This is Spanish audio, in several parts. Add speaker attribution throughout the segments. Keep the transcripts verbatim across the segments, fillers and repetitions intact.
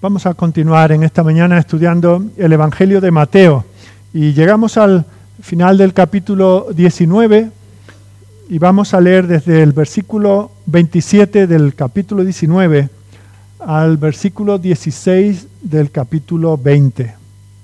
Speaker 1: Vamos a continuar en esta mañana estudiando el Evangelio de Mateo y llegamos al final del capítulo diecinueve y vamos a leer desde el versículo veintisiete del capítulo diecinueve al versículo dieciséis del capítulo veinte.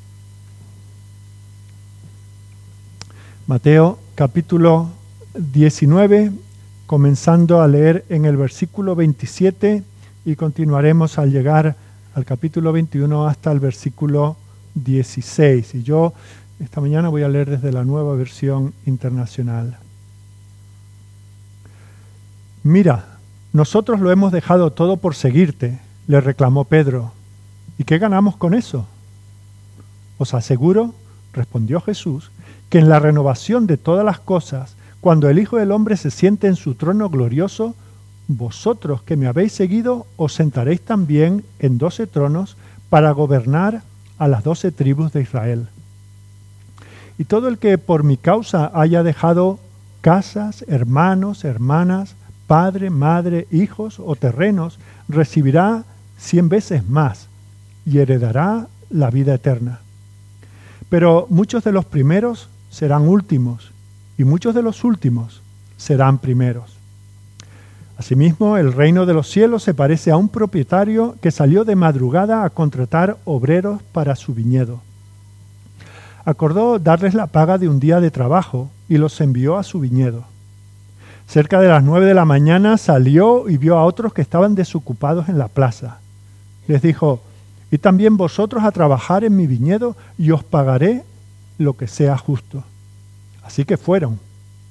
Speaker 1: Mateo capítulo diecinueve, comenzando a leer en el versículo veintisiete y continuaremos al llegar al capítulo veintiuno hasta el versículo dieciséis. Y yo esta mañana voy a leer desde la Nueva Versión Internacional. Mira, nosotros lo hemos dejado todo por seguirte, le reclamó Pedro. ¿Y qué ganamos con eso? Os aseguro, respondió Jesús, que en la renovación de todas las cosas, cuando el Hijo del Hombre se siente en su trono glorioso, vosotros que me habéis seguido os sentaréis también en doce tronos para gobernar a las doce tribus de Israel. Y todo el que por mi causa haya dejado casas, hermanos, hermanas, padre, madre, hijos o terrenos, recibirá cien veces más y heredará la vida eterna. Pero muchos de los primeros serán últimos y muchos de los últimos serán primeros. Asimismo, el reino de los cielos se parece a un propietario que salió de madrugada a contratar obreros para su viñedo. Acordó darles la paga de un día de trabajo y los envió a su viñedo. Cerca de las nueve de la mañana salió y vio a otros que estaban desocupados en la plaza. Les dijo: «Y también vosotros a trabajar en mi viñedo y os pagaré lo que sea justo». Así que fueron.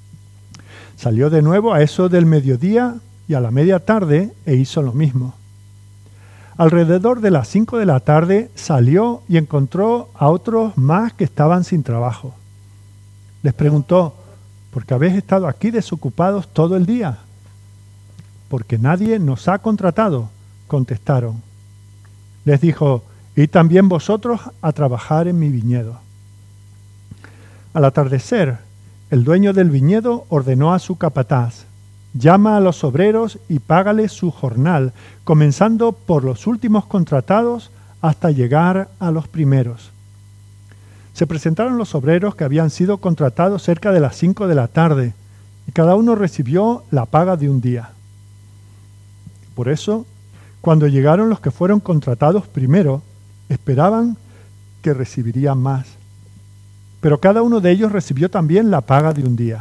Speaker 1: Salió de nuevo a eso del mediodía y a la media tarde e hizo lo mismo. Alrededor de las cinco de la tarde salió y encontró a otros más que estaban sin trabajo. Les preguntó: ¿por qué habéis estado aquí desocupados todo el día? Porque nadie nos ha contratado, contestaron. Les dijo: y también vosotros a trabajar en mi viñedo. Al atardecer, el dueño del viñedo ordenó a su capataz: llama a los obreros y págales su jornal, comenzando por los últimos contratados hasta llegar a los primeros. Se presentaron los obreros que habían sido contratados cerca de las cinco de la tarde, y cada uno recibió la paga de un día. Por eso, cuando llegaron los que fueron contratados primero, esperaban que recibirían más. Pero cada uno de ellos recibió también la paga de un día.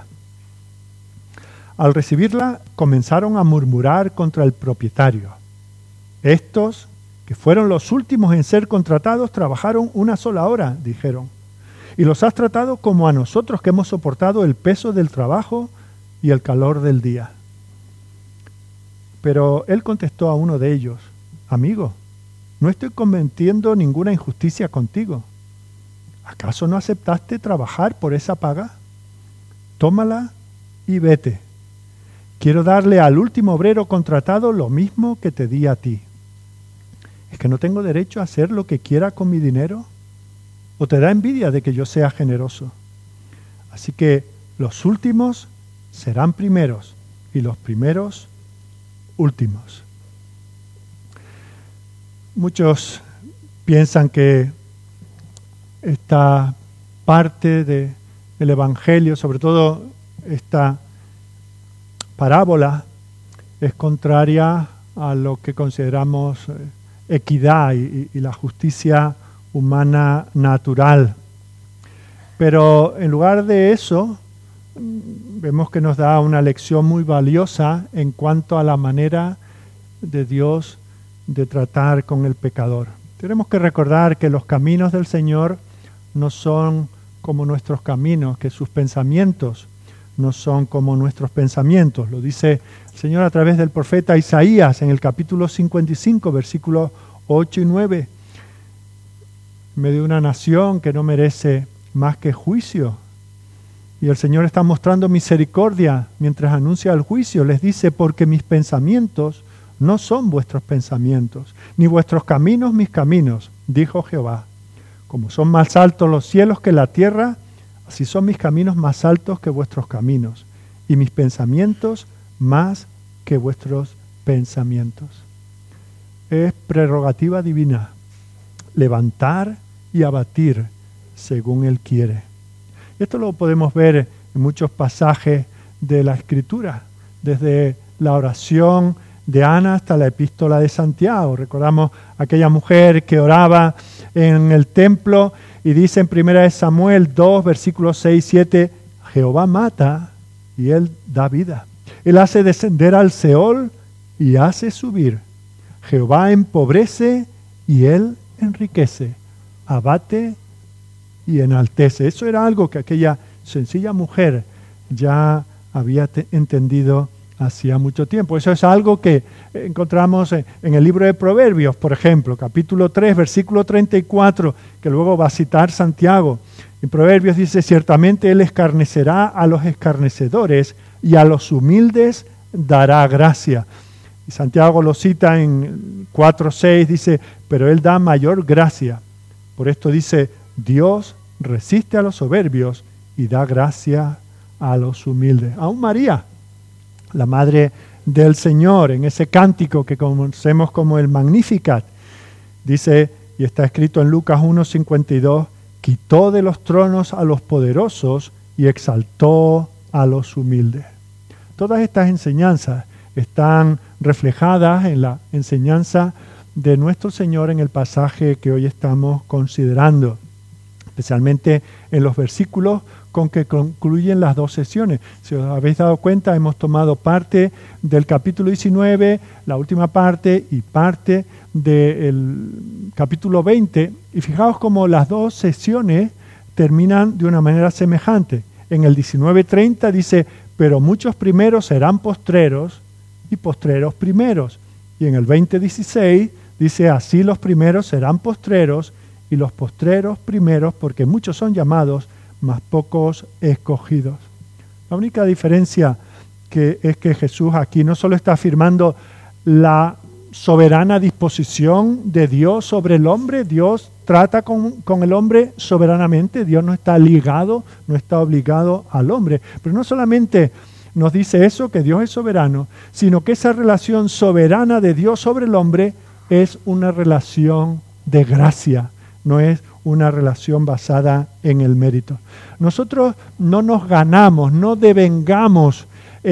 Speaker 1: Al recibirla, comenzaron a murmurar contra el propietario. Estos, que fueron los últimos en ser contratados, trabajaron una sola hora, dijeron. Y los has tratado como a nosotros que hemos soportado el peso del trabajo y el calor del día. Pero él contestó a uno de ellos: amigo, no estoy cometiendo ninguna injusticia contigo. ¿Acaso no aceptaste trabajar por esa paga? Tómala y vete. Quiero darle al último obrero contratado lo mismo que te di a ti. ¿Es que no tengo derecho a hacer lo que quiera con mi dinero? ¿O te da envidia de que yo sea generoso? Así que los últimos serán primeros y los primeros últimos. Muchos piensan que esta parte de, del Evangelio, sobre todo esta parábola, es contraria a lo que consideramos equidad y, y la justicia humana natural. Pero en lugar de eso, vemos que nos da una lección muy valiosa en cuanto a la manera de Dios de tratar con el pecador. Tenemos que recordar que los caminos del Señor no son como nuestros caminos, que sus pensamientos no son como nuestros pensamientos. Lo dice el Señor a través del profeta Isaías en el capítulo cincuenta y cinco, versículos ocho y nueve. En medio de una nación que no merece más que juicio. Y el Señor está mostrando misericordia mientras anuncia el juicio. Les dice: porque mis pensamientos no son vuestros pensamientos, ni vuestros caminos mis caminos, dijo Jehová. Como son más altos los cielos que la tierra, así son mis caminos más altos que vuestros caminos, y mis pensamientos más que vuestros pensamientos. Es prerrogativa divina levantar y abatir según Él quiere. Esto lo podemos ver en muchos pasajes de la Escritura, desde la oración de Ana hasta la epístola de Santiago. Recordamos aquella mujer que oraba en el templo y dice en primera de Samuel dos, versículos seis y siete, Jehová mata y Él da vida. Él hace descender al Seol y hace subir. Jehová empobrece y Él enriquece. Abate y enaltece. Eso era algo que aquella sencilla mujer ya había entendido hacía mucho tiempo. Eso es algo que encontramos en el libro de Proverbios, por ejemplo, capítulo tres, versículo treinta y cuatro, que luego va a citar Santiago. En Proverbios dice, ciertamente Él escarnecerá a los escarnecedores y a los humildes dará gracia. Y Santiago lo cita en cuatro seis, dice, pero Él da mayor gracia. Por esto dice, Dios resiste a los soberbios y da gracia a los humildes. Aún María, la madre del Señor, en ese cántico que conocemos como el Magnificat, dice, y está escrito en Lucas uno cincuenta y dos, quitó de los tronos a los poderosos y exaltó a los humildes. Todas estas enseñanzas están reflejadas en la enseñanza de nuestro Señor en el pasaje que hoy estamos considerando, especialmente en los versículos con que concluyen las dos sesiones. Si os habéis dado cuenta, hemos tomado parte del capítulo diecinueve, la última parte, y parte del capítulo veinte, y fijaos cómo las dos sesiones terminan de una manera semejante. En el diecinueve treinta dice, pero muchos primeros serán postreros, y postreros primeros. Y en el veinte dieciséis dice, así los primeros serán postreros, y los postreros primeros, porque muchos son llamados, mas pocos escogidos. La única diferencia que es que Jesús aquí no solo está afirmando la soberana disposición de Dios sobre el hombre, Dios trata con, con el hombre soberanamente, Dios no está ligado, no está obligado al hombre, pero no solamente nos dice eso, que Dios es soberano, sino que esa relación soberana de Dios sobre el hombre es una relación de gracia, no es una relación basada en el mérito. Nosotros no nos ganamos, no devengamos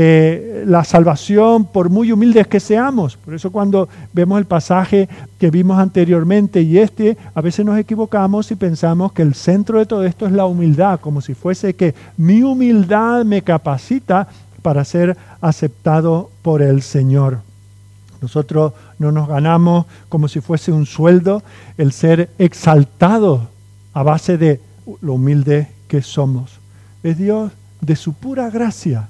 Speaker 1: eh, la salvación por muy humildes que seamos. Por eso cuando vemos el pasaje que vimos anteriormente y este, a veces nos equivocamos y pensamos que el centro de todo esto es la humildad, como si fuese que mi humildad me capacita para ser aceptado por el Señor. Nosotros no nos ganamos como si fuese un sueldo el ser exaltados a base de lo humilde que somos. Es Dios de su pura gracia,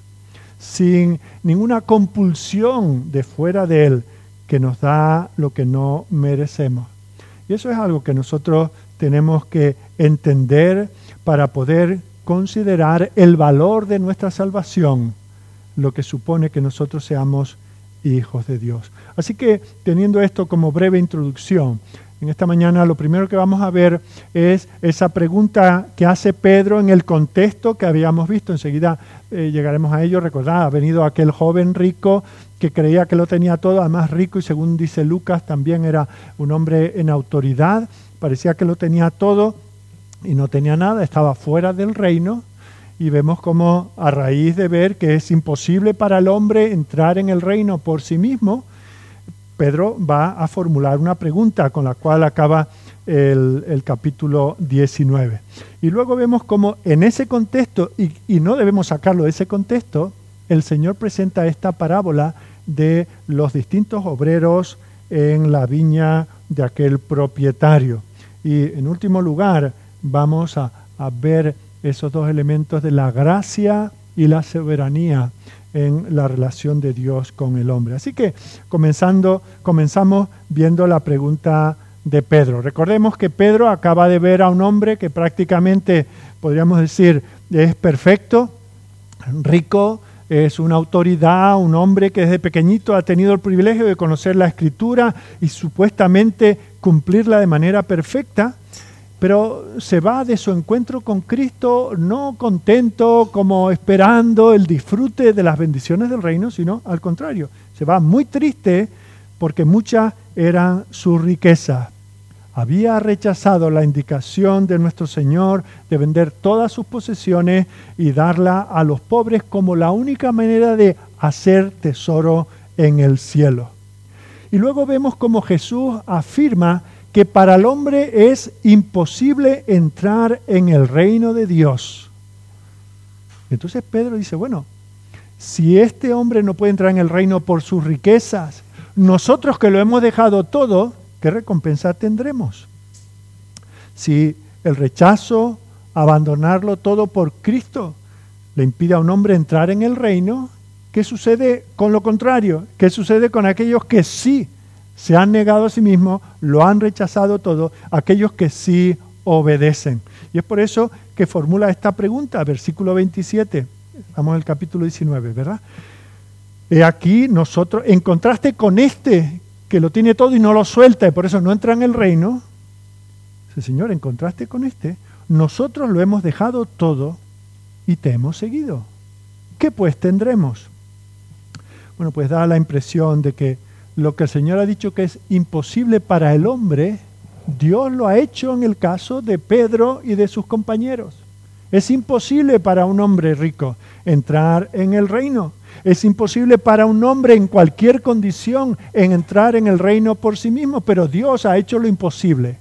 Speaker 1: sin ninguna compulsión de fuera de Él, que nos da lo que no merecemos. Y eso es algo que nosotros tenemos que entender para poder considerar el valor de nuestra salvación, lo que supone que nosotros seamos hijos de Dios. Así que, teniendo esto como breve introducción, en esta mañana lo primero que vamos a ver es esa pregunta que hace Pedro en el contexto que habíamos visto. Enseguida eh, llegaremos a ello. Recordad, ha venido aquel joven rico que creía que lo tenía todo, además rico, y según dice Lucas, también era un hombre en autoridad. Parecía que lo tenía todo y no tenía nada, estaba fuera del reino. Y vemos cómo, a raíz de ver que es imposible para el hombre entrar en el reino por sí mismo, Pedro va a formular una pregunta con la cual acaba el, el capítulo diecinueve. Y luego vemos cómo en ese contexto, y, y no debemos sacarlo de ese contexto, el Señor presenta esta parábola de los distintos obreros en la viña de aquel propietario. Y en último lugar, vamos a, a ver esos dos elementos de la gracia y la soberanía en la relación de Dios con el hombre. Así que comenzando, comenzamos viendo la pregunta de Pedro. Recordemos que Pedro acaba de ver a un hombre que prácticamente, podríamos decir, es perfecto, rico, es una autoridad, un hombre que desde pequeñito ha tenido el privilegio de conocer la Escritura y supuestamente cumplirla de manera perfecta, pero se va de su encuentro con Cristo no contento, como esperando el disfrute de las bendiciones del reino, sino al contrario, se va muy triste porque muchas eran sus riquezas. había rechazado la indicación de nuestro Señor de vender todas sus posesiones y darla a los pobres como la única manera de hacer tesoro en el cielo. Y luego vemos como Jesús afirma que para el hombre es imposible entrar en el reino de Dios. Entonces Pedro dice, bueno, si este hombre no puede entrar en el reino por sus riquezas, nosotros que lo hemos dejado todo, ¿qué recompensa tendremos? Si el rechazo, abandonarlo todo por Cristo, le impide a un hombre entrar en el reino, ¿qué sucede con lo contrario? ¿Qué sucede con aquellos que sí se han negado a sí mismos, lo han rechazado todo, aquellos que sí obedecen? Y es por eso que formula esta pregunta, versículo veintisiete, estamos en el capítulo diecinueve, ¿verdad? He aquí nosotros, en contraste con este que lo tiene todo y no lo suelta y por eso no entra en el reino, dice, Señor, en contraste con este, nosotros lo hemos dejado todo y te hemos seguido. ¿Qué pues tendremos? Bueno, pues da la impresión de que lo que el Señor ha dicho que es imposible para el hombre, Dios lo ha hecho en el caso de Pedro y de sus compañeros. Es imposible para un hombre rico entrar en el reino. Es imposible para un hombre en cualquier condición en entrar en el reino por sí mismo, pero Dios ha hecho lo imposible.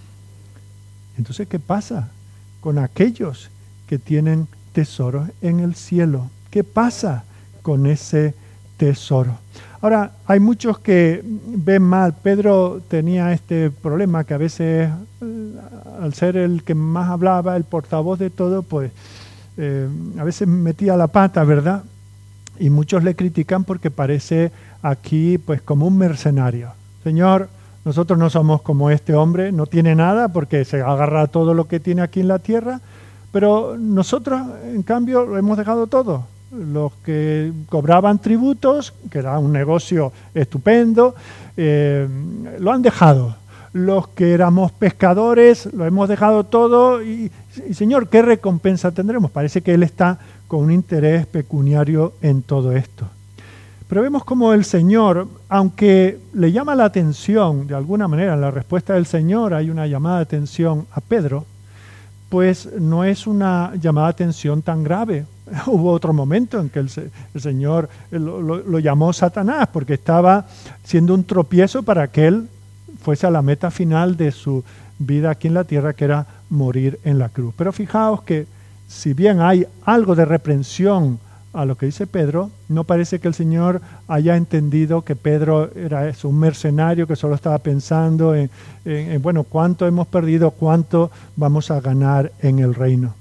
Speaker 1: Entonces, ¿qué pasa con aquellos que tienen tesoros en el cielo? ¿Qué pasa con ese tesoro? Ahora, hay muchos que ven mal. Pedro tenía este problema que a veces, al ser el que más hablaba, el portavoz de todo, pues eh, a veces metía la pata, ¿verdad? Y muchos le critican porque parece aquí pues como un mercenario. Señor, nosotros no somos como este hombre, no tiene nada porque se agarra todo lo que tiene aquí en la tierra, pero nosotros, en cambio, lo hemos dejado todo. Los que cobraban tributos, que era un negocio estupendo, eh, lo han dejado. Los que éramos pescadores, lo hemos dejado todo y, y Señor, ¿qué recompensa tendremos? Parece que Él está con un interés pecuniario en todo esto. Pero vemos como el Señor, aunque le llama la atención, de alguna manera, en la respuesta del Señor hay una llamada de atención a Pedro, pues no es una llamada de atención tan grave. Hubo otro momento en que el, el Señor lo, lo, lo llamó Satanás, porque estaba siendo un tropiezo para que él fuese a la meta final de su vida aquí en la tierra, que era morir en la cruz. Pero fijaos que si bien hay algo de reprensión a lo que dice Pedro, no parece que el Señor haya entendido que Pedro era eso, un mercenario que solo estaba pensando en, en, en, bueno, cuánto hemos perdido, cuánto vamos a ganar en el reino.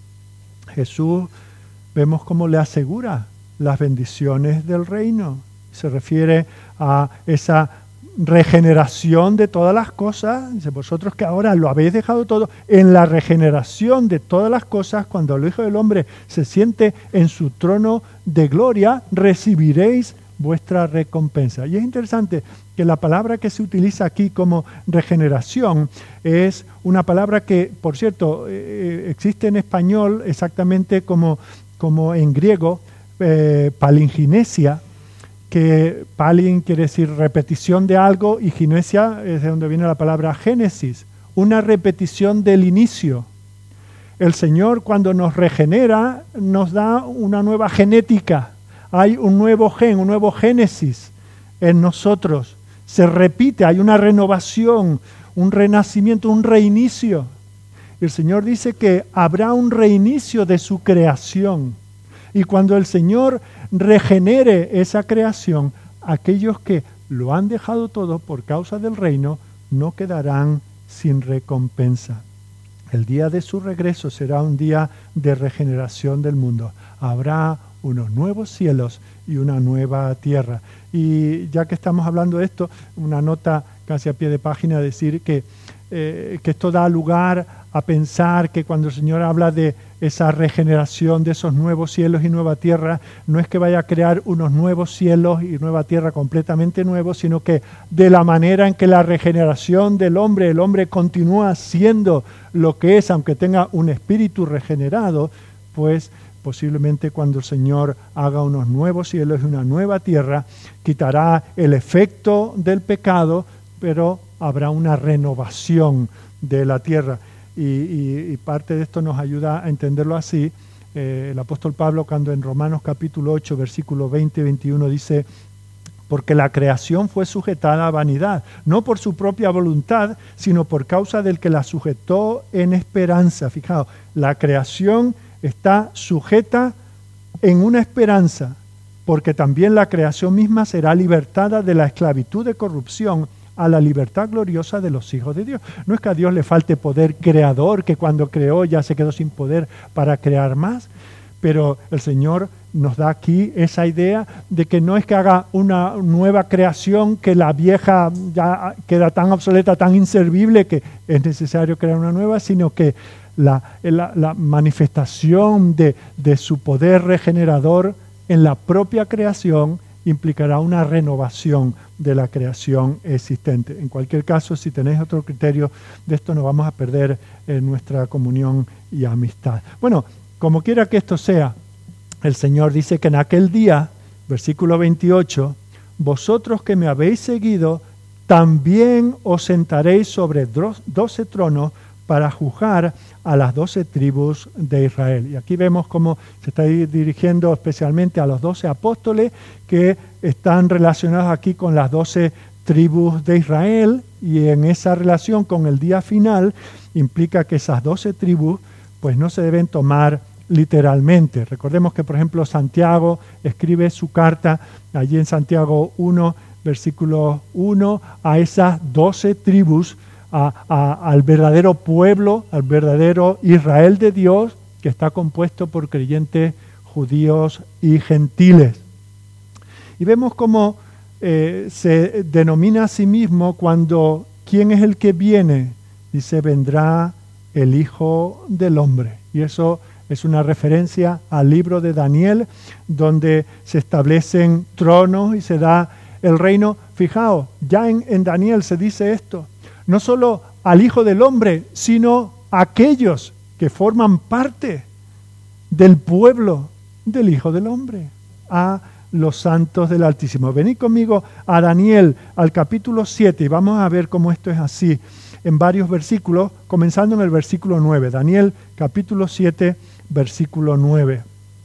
Speaker 1: Jesús, vemos cómo le asegura las bendiciones del reino. Se refiere a esa regeneración de todas las cosas. Dice, vosotros que ahora lo habéis dejado todo, en la regeneración de todas las cosas, cuando el Hijo del Hombre se siente en su trono de gloria, recibiréis vuestra recompensa. Y es interesante que la palabra que se utiliza aquí como regeneración es una palabra que, por cierto, eh, existe en español exactamente como, como en griego, eh, palinginesia, que palin quiere decir repetición de algo y ginesia es de donde viene la palabra génesis, una repetición del inicio. El Señor, cuando nos regenera, nos da una nueva genética. Hay un nuevo gen, un nuevo génesis en nosotros. Se repite, hay una renovación, un renacimiento, un reinicio. El Señor dice que habrá un reinicio de su creación. Y cuando el Señor regenere esa creación, aquellos que lo han dejado todo por causa del reino no quedarán sin recompensa. El día de su regreso será un día de regeneración del mundo. Habrá unos nuevos cielos y una nueva tierra. Y ya que estamos hablando de esto, una nota casi a pie de página, decir que, eh, que esto da lugar a pensar que cuando el Señor habla de esa regeneración de esos nuevos cielos y nueva tierra, no es que vaya a crear unos nuevos cielos y nueva tierra completamente nuevos, sino que de la manera en que la regeneración del hombre, el hombre continúa siendo lo que es, aunque tenga un espíritu regenerado, pues posiblemente cuando el Señor haga unos nuevos cielos y una nueva tierra, quitará el efecto del pecado, pero habrá una renovación de la tierra. Y, y, y parte de esto nos ayuda a entenderlo así. Eh, el apóstol Pablo, cuando en Romanos capítulo ocho, versículo veinte y veintiuno dice: porque la creación fue sujetada a vanidad, no por su propia voluntad, sino por causa del que la sujetó en esperanza. Fijaos, la creación está sujeta en una esperanza, porque también la creación misma será libertada de la esclavitud de corrupción a la libertad gloriosa de los hijos de Dios. No es que a Dios le falte poder creador, que cuando creó ya se quedó sin poder para crear más, pero el Señor nos da aquí esa idea de que no es que haga una nueva creación, que la vieja ya queda tan obsoleta, tan inservible que es necesario crear una nueva, sino que la, la, la manifestación de, de su poder regenerador en la propia creación implicará una renovación de la creación existente. En cualquier caso, si tenéis otro criterio de esto, no vamos a perder eh, nuestra comunión y amistad. Bueno, como quiera que esto sea, el Señor dice que en aquel día, versículo veintiocho, vosotros que me habéis seguido, también os sentaréis sobre doce tronos para juzgar a las doce tribus de Israel. Y aquí vemos cómo se está dirigiendo especialmente a los doce apóstoles que están relacionados aquí con las doce tribus de Israel, y en esa relación con el día final implica que esas doce tribus pues no se deben tomar literalmente. Recordemos que, por ejemplo, Santiago escribe su carta allí en Santiago uno, versículo uno, a esas doce tribus, a, a, al verdadero pueblo, al verdadero Israel de Dios, que está compuesto por creyentes judíos y gentiles. Y vemos cómo eh, se denomina a sí mismo cuando ¿quién es el que viene? Dice, vendrá el Hijo del Hombre. Y eso es una referencia al libro de Daniel, donde se establecen tronos y se da el reino. Fijaos, ya en, en Daniel se dice esto, no solo al Hijo del Hombre, sino a aquellos que forman parte del pueblo del Hijo del Hombre, a los santos del Altísimo. Venid conmigo a Daniel, al capítulo siete, y vamos a ver cómo esto es así en varios versículos, comenzando en el versículo nueve. Daniel, capítulo siete, versículo nueve,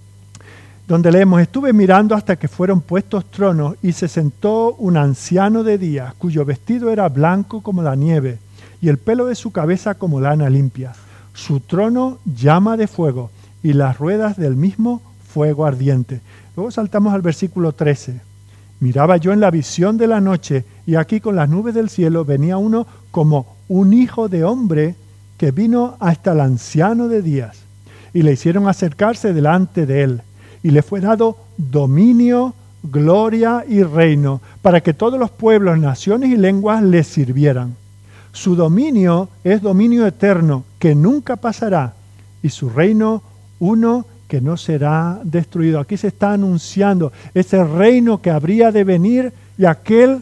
Speaker 1: donde leemos: estuve mirando hasta que fueron puestos tronos, y se sentó un anciano de días, cuyo vestido era blanco como la nieve, y el pelo de su cabeza como lana limpia. Su trono llama de fuego, y las ruedas del mismo fuego ardiente. Luego saltamos al versículo trece. Miraba yo en la visión de la noche, y aquí con las nubes del cielo venía uno como un hijo de hombre, que vino hasta el anciano de días, y le hicieron acercarse delante de él, y le fue dado dominio, gloria y reino, para que todos los pueblos, naciones y lenguas le sirvieran. Su dominio es dominio eterno, que nunca pasará, y su reino uno que no será destruido. Aquí se está anunciando ese reino que habría de venir, y aquel,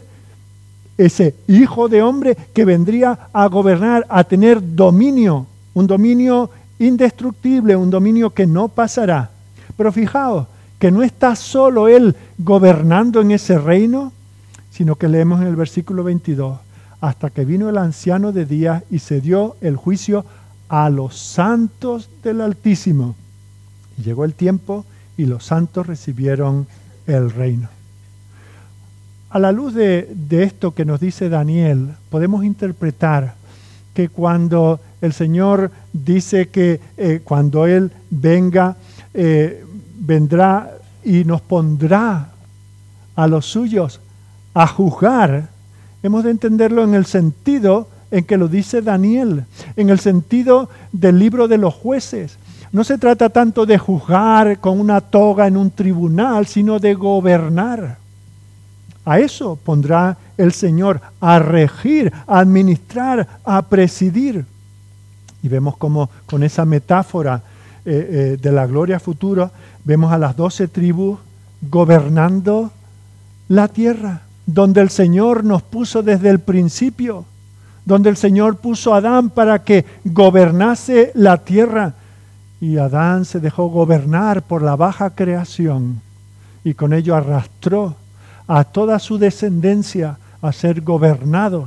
Speaker 1: ese hijo de hombre que vendría a gobernar, a tener dominio, un dominio indestructible, un dominio que no pasará. Pero fijaos que no está solo él gobernando en ese reino, sino que leemos en el versículo veintidós, hasta que vino el anciano de días y se dio el juicio a los santos del Altísimo. Y llegó el tiempo y los santos recibieron el reino. A la luz de, de esto que nos dice Daniel, podemos interpretar que cuando el Señor dice que eh, cuando Él venga, eh, vendrá y nos pondrá a los suyos a juzgar, hemos de entenderlo en el sentido en que lo dice Daniel, en el sentido del libro de los jueces. No se trata tanto de juzgar con una toga en un tribunal, sino de gobernar. A eso pondrá el Señor, a regir, a administrar, a presidir. Y vemos como con esa metáfora eh, eh, de la gloria futura, vemos a las doce tribus gobernando la tierra, donde el Señor nos puso desde el principio, donde el Señor puso a Adán para que gobernase la tierra. Y Adán se dejó gobernar por la baja creación, y con ello arrastró a toda su descendencia a ser gobernados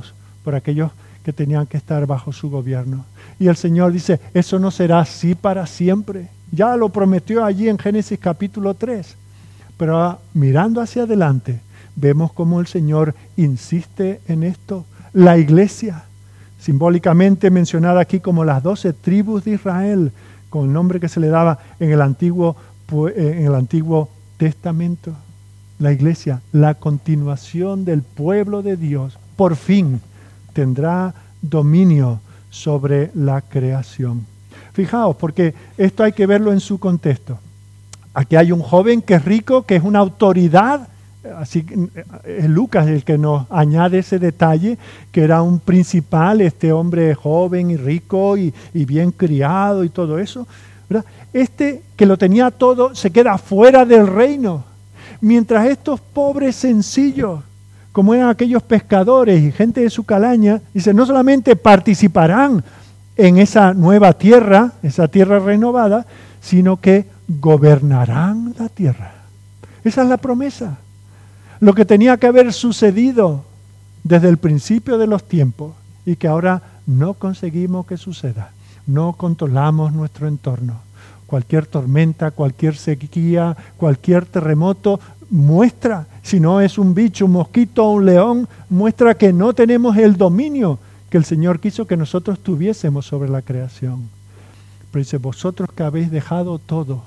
Speaker 1: por aquellos que tenían que estar bajo su gobierno. Y el Señor dice, eso no será así para siempre. Ya lo prometió allí en Génesis capítulo tres. Pero ah, mirando hacia adelante, vemos cómo el Señor insiste en esto. La iglesia, simbólicamente mencionada aquí como las doce tribus de Israel, con el nombre que se le daba en el Antiguo, en el Antiguo Testamento. La iglesia, la continuación del pueblo de Dios, por fin tendrá dominio sobre la creación. Fijaos, porque esto hay que verlo en su contexto. Aquí hay un joven que es rico, que es una autoridad. Así es Lucas el que nos añade ese detalle, que era un principal, este hombre joven y rico y, y bien criado y todo eso, ¿verdad? Este que lo tenía todo se queda fuera del reino, mientras estos pobres sencillos, como eran aquellos pescadores y gente de su calaña, dice, no solamente participarán en esa nueva tierra, esa tierra renovada, sino que gobernarán la tierra. Esa es la promesa. Lo que tenía que haber sucedido desde el principio de los tiempos y que ahora no conseguimos que suceda. No controlamos nuestro entorno. Cualquier tormenta, cualquier sequía, cualquier terremoto muestra, si no es un bicho, un mosquito o un león, muestra que no tenemos el dominio que el Señor quiso que nosotros tuviésemos sobre la creación. Pero dice, vosotros que habéis dejado todo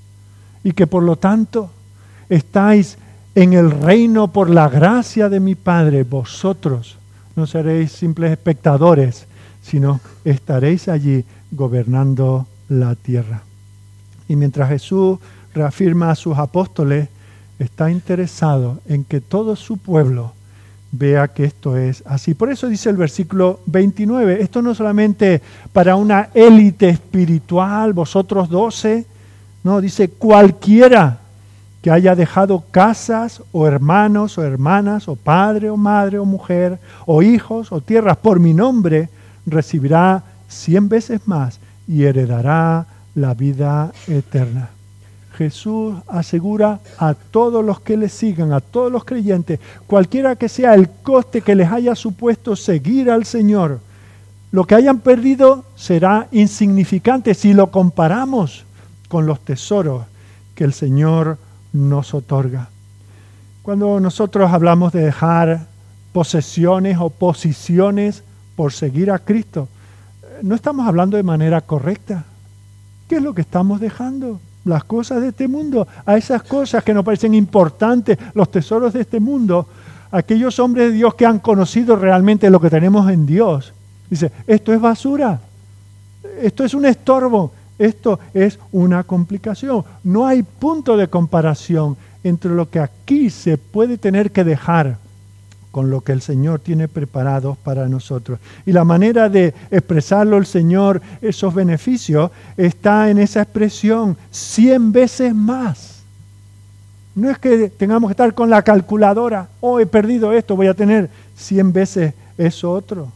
Speaker 1: y que por lo tanto estáis en el reino por la gracia de mi Padre, vosotros no seréis simples espectadores, sino estaréis allí gobernando la tierra. Y mientras Jesús reafirma a sus apóstoles, está interesado en que todo su pueblo vea que esto es así. Por eso dice el versículo veintinueve, esto no solamente para una élite espiritual, vosotros doce, no, dice cualquiera que haya dejado casas o hermanos o hermanas o padre o madre o mujer o hijos o tierras por mi nombre, recibirá cien veces más y heredará la vida eterna. Jesús asegura a todos los que le sigan, a todos los creyentes, cualquiera que sea el coste que les haya supuesto seguir al Señor, lo que hayan perdido será insignificante si lo comparamos con los tesoros que el Señor nos otorga. Cuando nosotros hablamos de dejar posesiones o posiciones por seguir a Cristo, no estamos hablando de manera correcta. ¿Qué es lo que estamos dejando? Las cosas de este mundo, a esas cosas que nos parecen importantes, los tesoros de este mundo, aquellos hombres de Dios que han conocido realmente lo que tenemos en Dios. Dice, esto es basura, esto es un estorbo, esto es una complicación. No hay punto de comparación entre lo que aquí se puede tener que dejar con lo que el Señor tiene preparado para nosotros. Y la manera de expresarlo el Señor, esos beneficios, está en esa expresión, cien veces más. No es que tengamos que estar con la calculadora, oh, he perdido esto, voy a tener cien veces eso otro.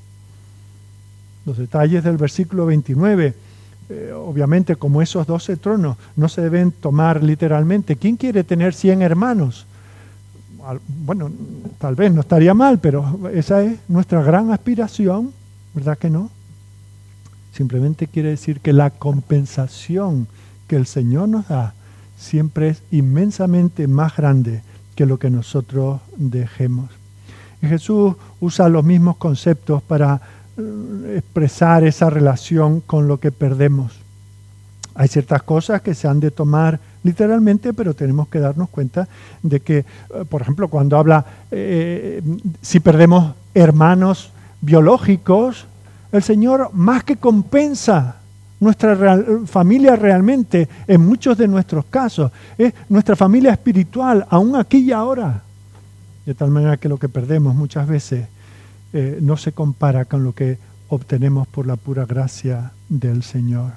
Speaker 1: Los detalles del versículo veintinueve, eh, obviamente como esos doce tronos, no se deben tomar literalmente. ¿Quién quiere tener cien hermanos? Bueno, tal vez no estaría mal, pero esa es nuestra gran aspiración, ¿verdad que no? Simplemente quiere decir que la compensación que el Señor nos da siempre es inmensamente más grande que lo que nosotros dejemos. Y Jesús usa los mismos conceptos para expresar esa relación con lo que perdemos. Hay ciertas cosas que se han de tomar literalmente, pero tenemos que darnos cuenta de que, por ejemplo, cuando habla, eh, si perdemos hermanos biológicos, el Señor más que compensa nuestra real, familia realmente, en muchos de nuestros casos, es nuestra familia espiritual, aún aquí y ahora. De tal manera que lo que perdemos muchas veces eh, no se compara con lo que obtenemos por la pura gracia del Señor.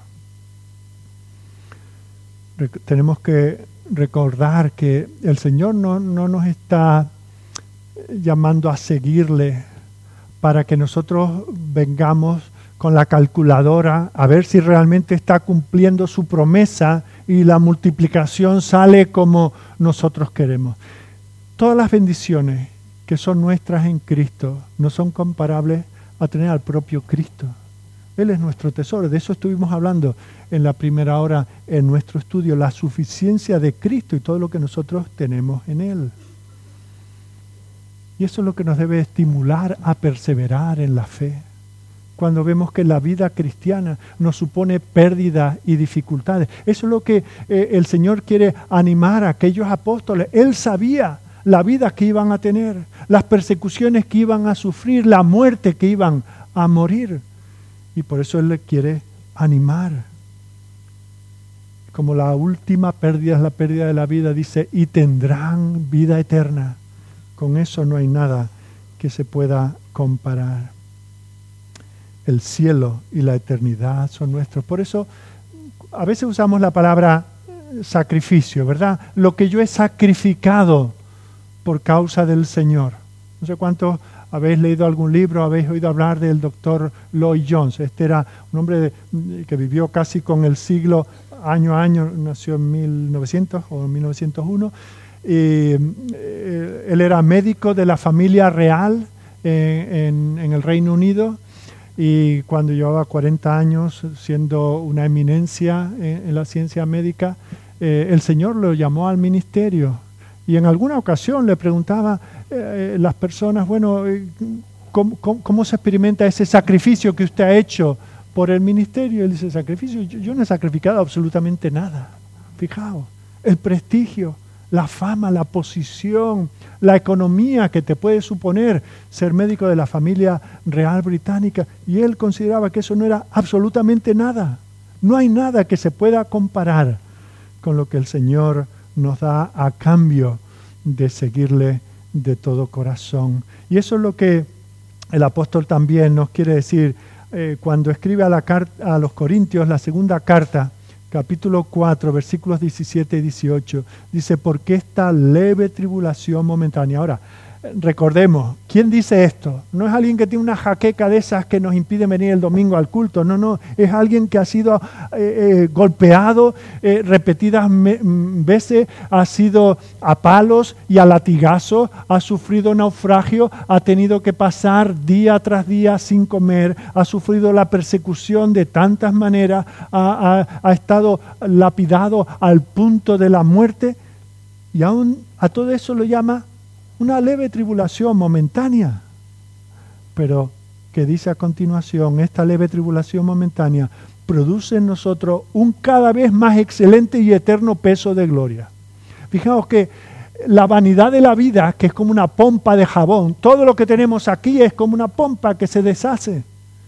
Speaker 1: Tenemos que recordar que el Señor no, no nos está llamando a seguirle para que nosotros vengamos con la calculadora a ver si realmente está cumpliendo su promesa y la multiplicación sale como nosotros queremos. Todas las bendiciones que son nuestras en Cristo no son comparables a tener al propio Cristo. Él es nuestro tesoro. De eso estuvimos hablando en la primera hora en nuestro estudio, la suficiencia de Cristo y todo lo que nosotros tenemos en Él. Y eso es lo que nos debe estimular a perseverar en la fe. Cuando vemos que la vida cristiana nos supone pérdidas y dificultades. Eso es lo que eh, el Señor quiere animar a aquellos apóstoles. Él sabía la vida que iban a tener, las persecuciones que iban a sufrir, la muerte que iban a morir. Y por eso Él le quiere animar. Como la última pérdida es la pérdida de la vida, dice, y tendrán vida eterna. Con eso no hay nada que se pueda comparar. El cielo y la eternidad son nuestros. Por eso a veces usamos la palabra sacrificio, ¿verdad? Lo que yo he sacrificado por causa del Señor. No sé cuántos habéis leído algún libro, habéis oído hablar del doctor Lloyd Jones. Este era un hombre de, que vivió casi con el siglo, año a año, nació en mil novecientos o mil novecientos uno. Y, eh, él era médico de la familia real eh, en, en el Reino Unido. Y cuando llevaba cuarenta años siendo una eminencia en, en la ciencia médica, eh, el Señor lo llamó al ministerio. Y en alguna ocasión le preguntaba eh, las personas, bueno, eh, ¿cómo, cómo, ¿cómo se experimenta ese sacrificio que usted ha hecho por el ministerio? Y él dice, sacrificio, yo, yo no he sacrificado absolutamente nada. Fijaos, el prestigio, la fama, la posición, la economía que te puede suponer ser médico de la familia real británica. Y él consideraba que eso no era absolutamente nada. No hay nada que se pueda comparar con lo que el Señor nos da a cambio de seguirle de todo corazón. Y eso es lo que el apóstol también nos quiere decir eh, cuando escribe a, la carta, a los Corintios, la segunda carta, capítulo cuatro, versículos diecisiete y dieciocho, dice, porque esta leve tribulación momentánea. Ahora, recordemos, ¿quién dice esto? No es alguien que tiene una jaqueca de esas que nos impide venir el domingo al culto, no, no, es alguien que ha sido eh, eh, golpeado eh, repetidas me- veces, ha sido a palos y a latigazos, ha sufrido naufragio, ha tenido que pasar día tras día sin comer, ha sufrido la persecución de tantas maneras, ha, ha, ha estado lapidado al punto de la muerte, y aún a todo eso lo llama una leve tribulación momentánea, pero que dice a continuación, esta leve tribulación momentánea produce en nosotros un cada vez más excelente y eterno peso de gloria. Fijaos que la vanidad de la vida, que es como una pompa de jabón, todo lo que tenemos aquí es como una pompa que se deshace.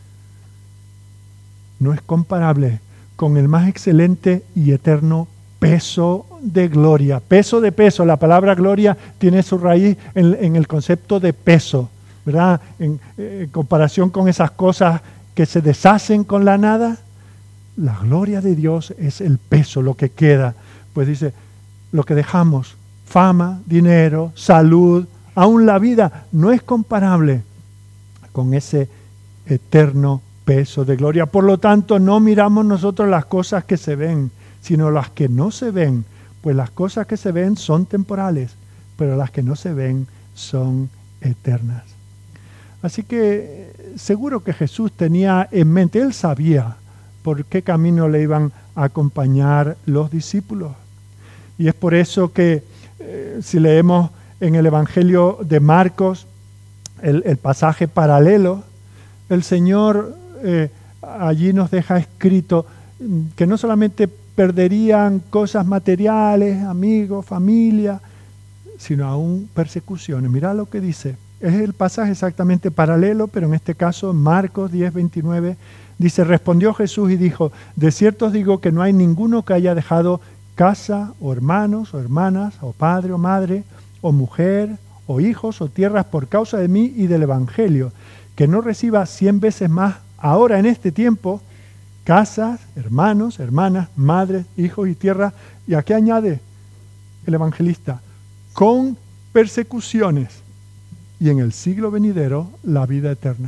Speaker 1: No es comparable con el más excelente y eterno peso de gloria. Peso de peso. La palabra gloria tiene su raíz en, en el concepto de peso, ¿verdad? En, en comparación con esas cosas que se deshacen con la nada, la gloria de Dios es el peso, lo que queda. Pues dice, lo que dejamos, fama, dinero, salud, aún la vida, no es comparable con ese eterno peso de gloria. Por lo tanto, no miramos nosotros las cosas que se ven, sino las que no se ven, pues las cosas que se ven son temporales, pero las que no se ven son eternas. Así que seguro que Jesús tenía en mente, Él sabía por qué camino le iban a acompañar los discípulos. Y es por eso que eh, si leemos en el Evangelio de Marcos, el, el pasaje paralelo, el Señor eh, allí nos deja escrito que no solamente perderían cosas materiales, amigos, familia, sino aún persecuciones. Mirá lo que dice. Es el pasaje exactamente paralelo, pero en este caso Marcos diez, veintinueve, dice, respondió Jesús y dijo, de cierto os digo que no hay ninguno que haya dejado casa, o hermanos, o hermanas, o padre, o madre, o mujer, o hijos, o tierras por causa de mí y del Evangelio, que no reciba cien veces más ahora en este tiempo, casas, hermanos, hermanas, madres, hijos y tierras, y aquí añade el evangelista, con persecuciones, y en el siglo venidero la vida eterna.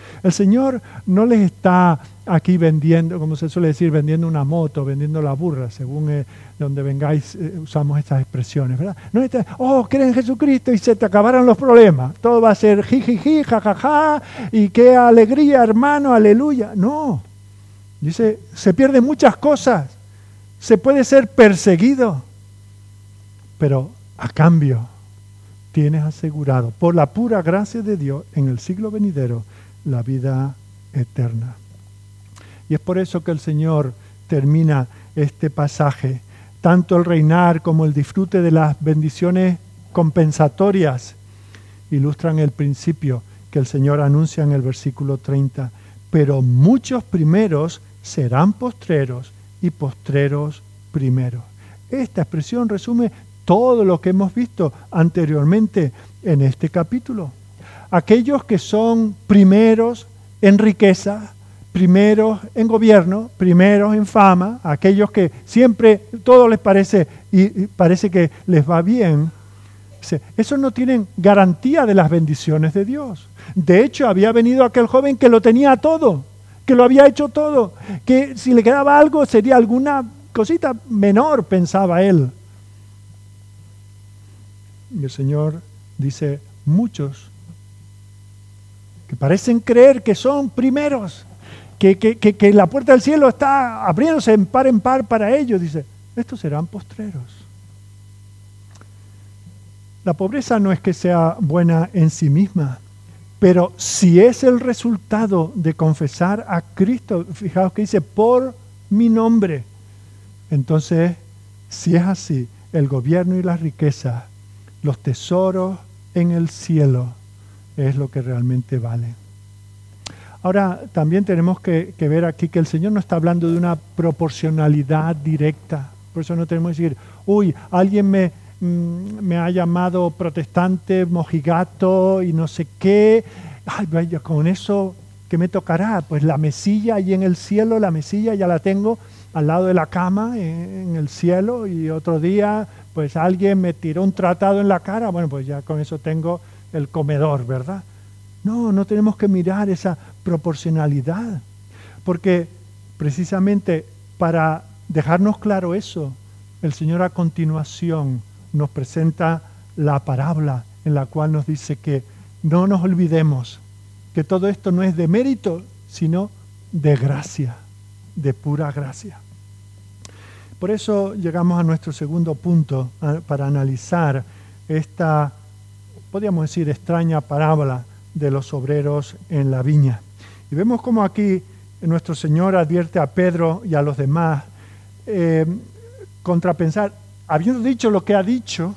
Speaker 1: El Señor no les está aquí vendiendo, como se suele decir, vendiendo una moto, vendiendo la burra, según eh, donde vengáis eh, usamos estas expresiones, ¿verdad? No está, oh, creen en Jesucristo y se te acabaron los problemas. Todo va a ser jijiji, jajaja, y qué alegría, hermano, aleluya. No, dice, se pierden muchas cosas, se puede ser perseguido, pero a cambio tienes asegurado, por la pura gracia de Dios, en el siglo venidero, la vida eterna. Y es por eso que el Señor termina este pasaje. Tanto el reinar como el disfrute de las bendiciones compensatorias ilustran el principio que el Señor anuncia en el versículo treinta. Pero muchos primeros serán postreros y postreros primeros. Esta expresión resume todo lo que hemos visto anteriormente en este capítulo. Aquellos que son primeros en riqueza, primeros en gobierno, primeros en fama, aquellos que siempre todo les parece y parece que les va bien, esos no tienen garantía de las bendiciones de Dios. De hecho, había venido aquel joven que lo tenía todo, que lo había hecho todo, que si le quedaba algo sería alguna cosita menor, pensaba él. Y el Señor dice, muchos que parecen creer que son primeros, que, que, que, que la puerta del cielo está abriéndose en par en par para ellos, dice, estos serán postreros. La pobreza no es que sea buena en sí misma, pero si es el resultado de confesar a Cristo, fijaos que dice, por mi nombre, entonces, si es así, el gobierno y la riqueza, los tesoros en el cielo, es lo que realmente vale. Ahora, también tenemos que, que ver aquí que el Señor no está hablando de una proporcionalidad directa. Por eso no tenemos que decir, uy, alguien me, mm, me ha llamado protestante, mojigato y no sé qué. Ay, vaya, con eso, ¿qué me tocará? Pues la mesilla ahí en el cielo, la mesilla ya la tengo al lado de la cama en, en el cielo, y otro día pues alguien me tiró un tratado en la cara, bueno, pues ya con eso tengo el comedor, ¿verdad? No, no tenemos que mirar esa proporcionalidad, porque precisamente para dejarnos claro eso, el Señor a continuación nos presenta la parábola en la cual nos dice que no nos olvidemos que todo esto no es de mérito, sino de gracia, de pura gracia. Por eso llegamos a nuestro segundo punto a, para analizar esta, podríamos decir, extraña parábola de los obreros en la viña. Y vemos como aquí nuestro Señor advierte a Pedro y a los demás eh, contrapensar, habiendo dicho lo que ha dicho,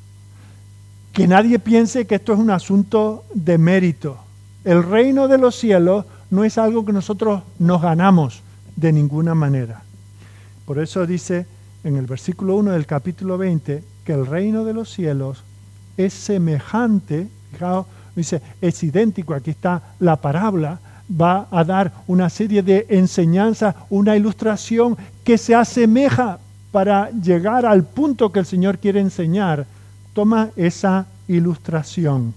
Speaker 1: que nadie piense que esto es un asunto de mérito. El reino de los cielos no es algo que nosotros nos ganamos de ninguna manera. Por eso dice en el versículo uno del capítulo veinte que el reino de los cielos es semejante, fijaos, dice, es idéntico, aquí está la parábola, va a dar una serie de enseñanzas, una ilustración que se asemeja para llegar al punto que el Señor quiere enseñar. Toma esa ilustración.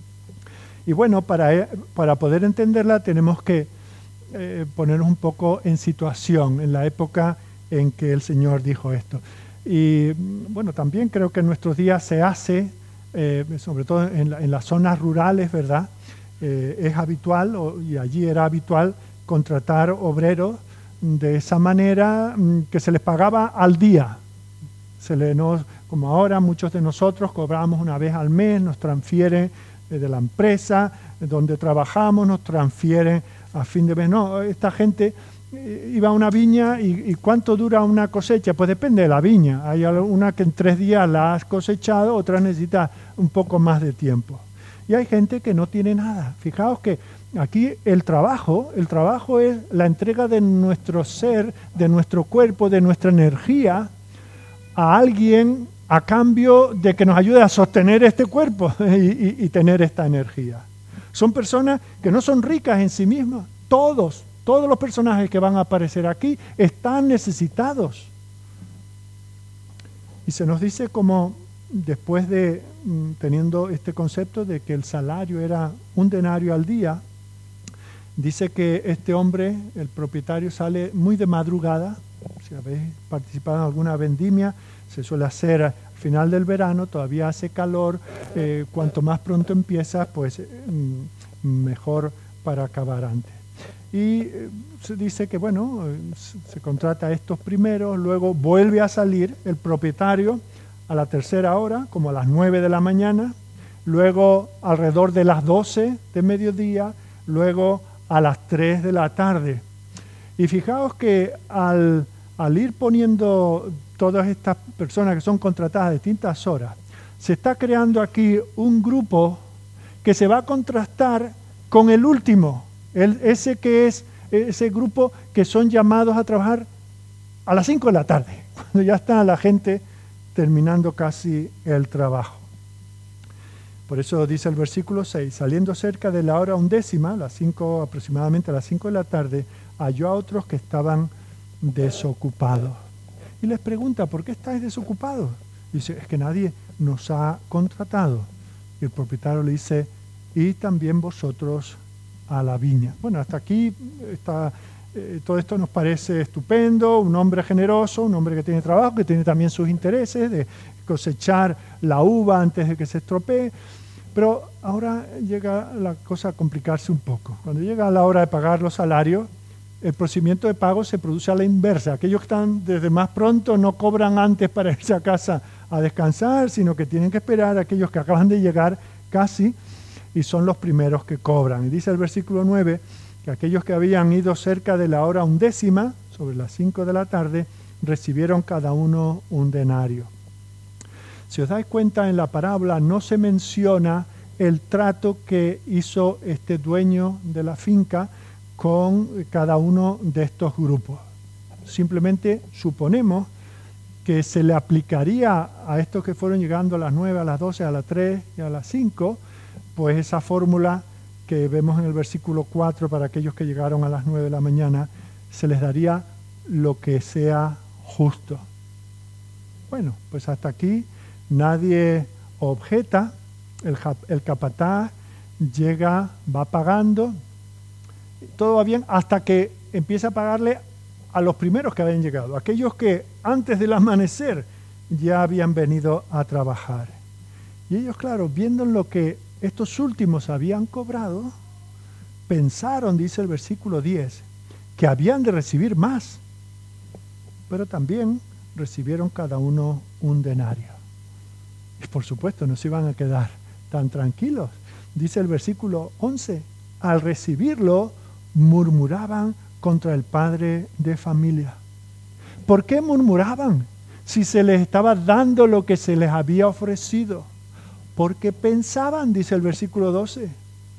Speaker 1: Y bueno, para, para poder entenderla tenemos que eh, ponernos un poco en situación, en la época en que el Señor dijo esto. Y bueno, también creo que en nuestros días se hace, eh, sobre todo en, la, en las zonas rurales, ¿verdad? Eh, es habitual, o, y allí era habitual, contratar obreros de esa manera, que se les pagaba al día. Se le nos, como ahora muchos de nosotros cobramos una vez al mes, nos transfieren de la empresa donde trabajamos, nos transfieren a fin de mes. No, esta gente iba a una viña y, y ¿cuánto dura una cosecha? Pues depende de la viña. Hay una que en tres días la has cosechado, otra necesita un poco más de tiempo. Y hay gente que no tiene nada. Fijaos que aquí el trabajo, el trabajo es la entrega de nuestro ser, de nuestro cuerpo, de nuestra energía a alguien a cambio de que nos ayude a sostener este cuerpo y, y, y tener esta energía. Son personas que no son ricas en sí mismas. Todos, todos los personajes que van a aparecer aquí están necesitados. Y se nos dice como después de, teniendo este concepto de que el salario era un denario al día, Dice que este hombre, el propietario, sale muy de madrugada. Si habéis participado en alguna vendimia, se suele hacer al final del verano, todavía hace calor. Eh, cuanto más pronto empieza, pues mm, mejor para acabar antes. Y eh, se dice que, bueno, eh, se contrata a estos primeros, luego vuelve a salir el propietario a la tercera hora, como a las nueve de la mañana, luego alrededor de las doce de mediodía, luego a las tres de la tarde. Y fijaos que al, al ir poniendo todas estas personas que son contratadas a distintas horas, se está creando aquí un grupo que se va a contrastar con el último, el, ese que es ese grupo que son llamados a trabajar a las cinco de la tarde, cuando ya está la gente terminando casi el trabajo. Por eso dice el versículo seis, saliendo cerca de la hora undécima, las cinco, aproximadamente a las cinco de la tarde, halló a otros que estaban desocupados. Y les pregunta, ¿por qué estáis desocupados? Dice, es que nadie nos ha contratado. Y el propietario le dice, y también vosotros a la viña. Bueno, hasta aquí está, eh, todo esto nos parece estupendo, un hombre generoso, un hombre que tiene trabajo, que tiene también sus intereses de cosechar la uva antes de que se estropee. Pero ahora llega la cosa a complicarse un poco. Cuando llega la hora de pagar los salarios, el procedimiento de pago se produce a la inversa. Aquellos que están desde más pronto no cobran antes para irse a casa a descansar, sino que tienen que esperar a aquellos que acaban de llegar casi y son los primeros que cobran. Y dice el versículo nueve que aquellos que habían ido cerca de la hora undécima, sobre las cinco de la tarde, recibieron cada uno un denario. Si os dais cuenta, en la parábola no se menciona el trato que hizo este dueño de la finca con cada uno de estos grupos. Simplemente suponemos que se le aplicaría a estos que fueron llegando a las nueve, a las doce, a las tres y a las cinco, pues esa fórmula que vemos en el versículo cuatro para aquellos que llegaron a las nueve de la mañana, se les daría lo que sea justo. Bueno, pues hasta aquí nadie objeta, el, el capataz llega, va pagando, todo va bien hasta que empieza a pagarle a los primeros que habían llegado, aquellos que antes del amanecer ya habían venido a trabajar. Y ellos, claro, viendo lo que estos últimos habían cobrado, pensaron, dice el versículo diez, que habían de recibir más, pero también recibieron cada uno un denario. Y por supuesto no se iban a quedar tan tranquilos. Dice el versículo once, al recibirlo murmuraban contra el padre de familia. ¿Por qué murmuraban si se les estaba dando lo que se les había ofrecido? Porque pensaban, dice el versículo doce,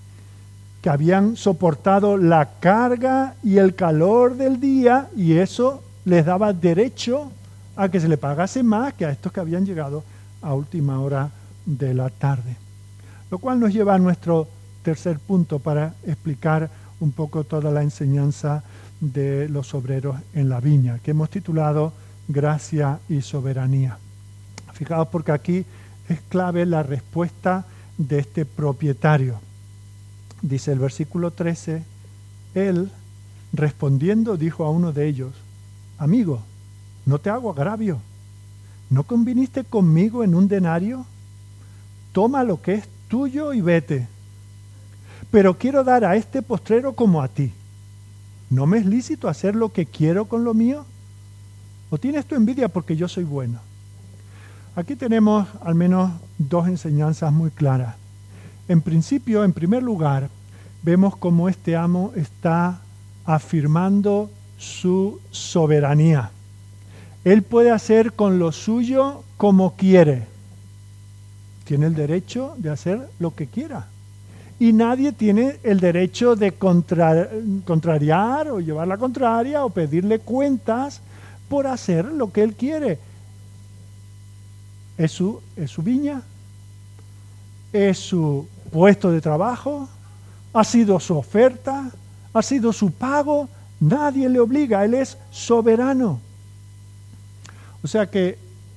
Speaker 1: que habían soportado la carga y el calor del día y eso les daba derecho a que se le pagase más que a estos que habían llegado a última hora de la tarde. Lo cual nos lleva a nuestro tercer punto para explicar un poco toda la enseñanza de los obreros en la viña, que hemos titulado Gracia y Soberanía. Fijaos porque aquí es clave la respuesta de este propietario. Dice el versículo trece, él, respondiendo, dijo a uno de ellos, amigo, no te hago agravio, ¿no conviniste conmigo en un denario? Toma lo que es tuyo y vete. Pero quiero dar a este postrero como a ti. ¿No me es lícito hacer lo que quiero con lo mío? ¿O tienes tu envidia porque yo soy bueno? Aquí tenemos al menos dos enseñanzas muy claras. En principio, en primer lugar, vemos cómo este amo está afirmando su soberanía. Él puede hacer con lo suyo como quiere. Tiene el derecho de hacer lo que quiera. Y nadie tiene el derecho de contra, contrariar o llevar la contraria o pedirle cuentas por hacer lo que él quiere. Es su, es su viña, es su puesto de trabajo, ha sido su oferta, ha sido su pago. Nadie le obliga, él es soberano. O sea que,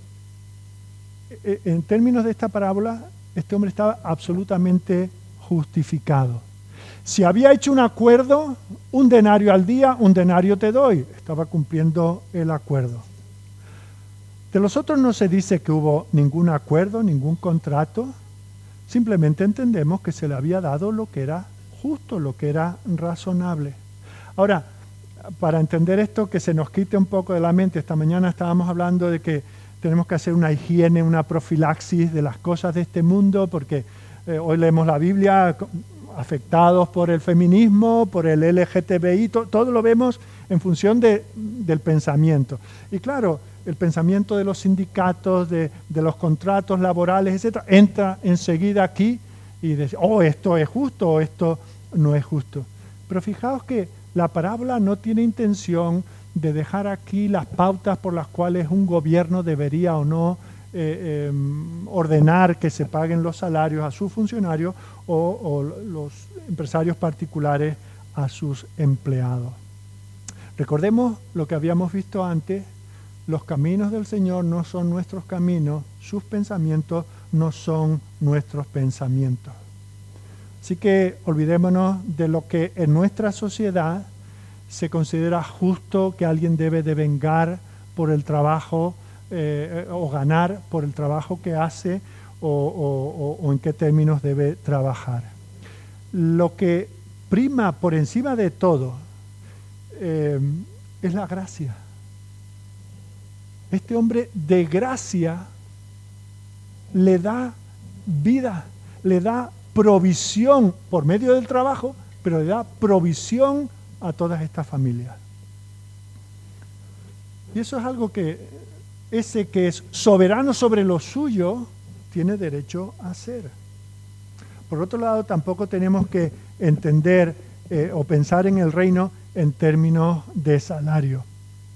Speaker 1: en términos de esta parábola, este hombre estaba absolutamente justificado. Si había hecho un acuerdo, un denario al día, un denario te doy. Estaba cumpliendo el acuerdo. De los otros no se dice que hubo ningún acuerdo, ningún contrato. Simplemente entendemos que se le había dado lo que era justo, lo que era razonable. Ahora, para entender esto, que se nos quite un poco de la mente, esta mañana estábamos hablando de que tenemos que hacer una higiene, una profilaxis de las cosas de este mundo, porque eh, hoy leemos la Biblia afectados por el feminismo, por el L G T B I, to, todo lo vemos en función de, del pensamiento. Y claro, el pensamiento de los sindicatos, de, de los contratos laborales, etcétera, entra enseguida aquí y dice, oh, esto es justo o esto no es justo. Pero fijaos que la parábola no tiene intención de dejar aquí las pautas por las cuales un gobierno debería o no eh, eh, ordenar que se paguen los salarios a sus funcionarios o, o los empresarios particulares a sus empleados. Recordemos lo que habíamos visto antes, los caminos del Señor no son nuestros caminos, sus pensamientos no son nuestros pensamientos. Así que olvidémonos de lo que en nuestra sociedad se considera justo que alguien debe de vengar por el trabajo eh, o ganar por el trabajo que hace o, o, o en qué términos debe trabajar. Lo que prima por encima de todo eh, es la gracia. Este hombre de gracia le da vida, le da provisión por medio del trabajo, pero le da provisión a todas estas familias. Y eso es algo que ese que es soberano sobre lo suyo tiene derecho a hacer. Por otro lado, tampoco tenemos que entender eh, o pensar en el reino en términos de salario.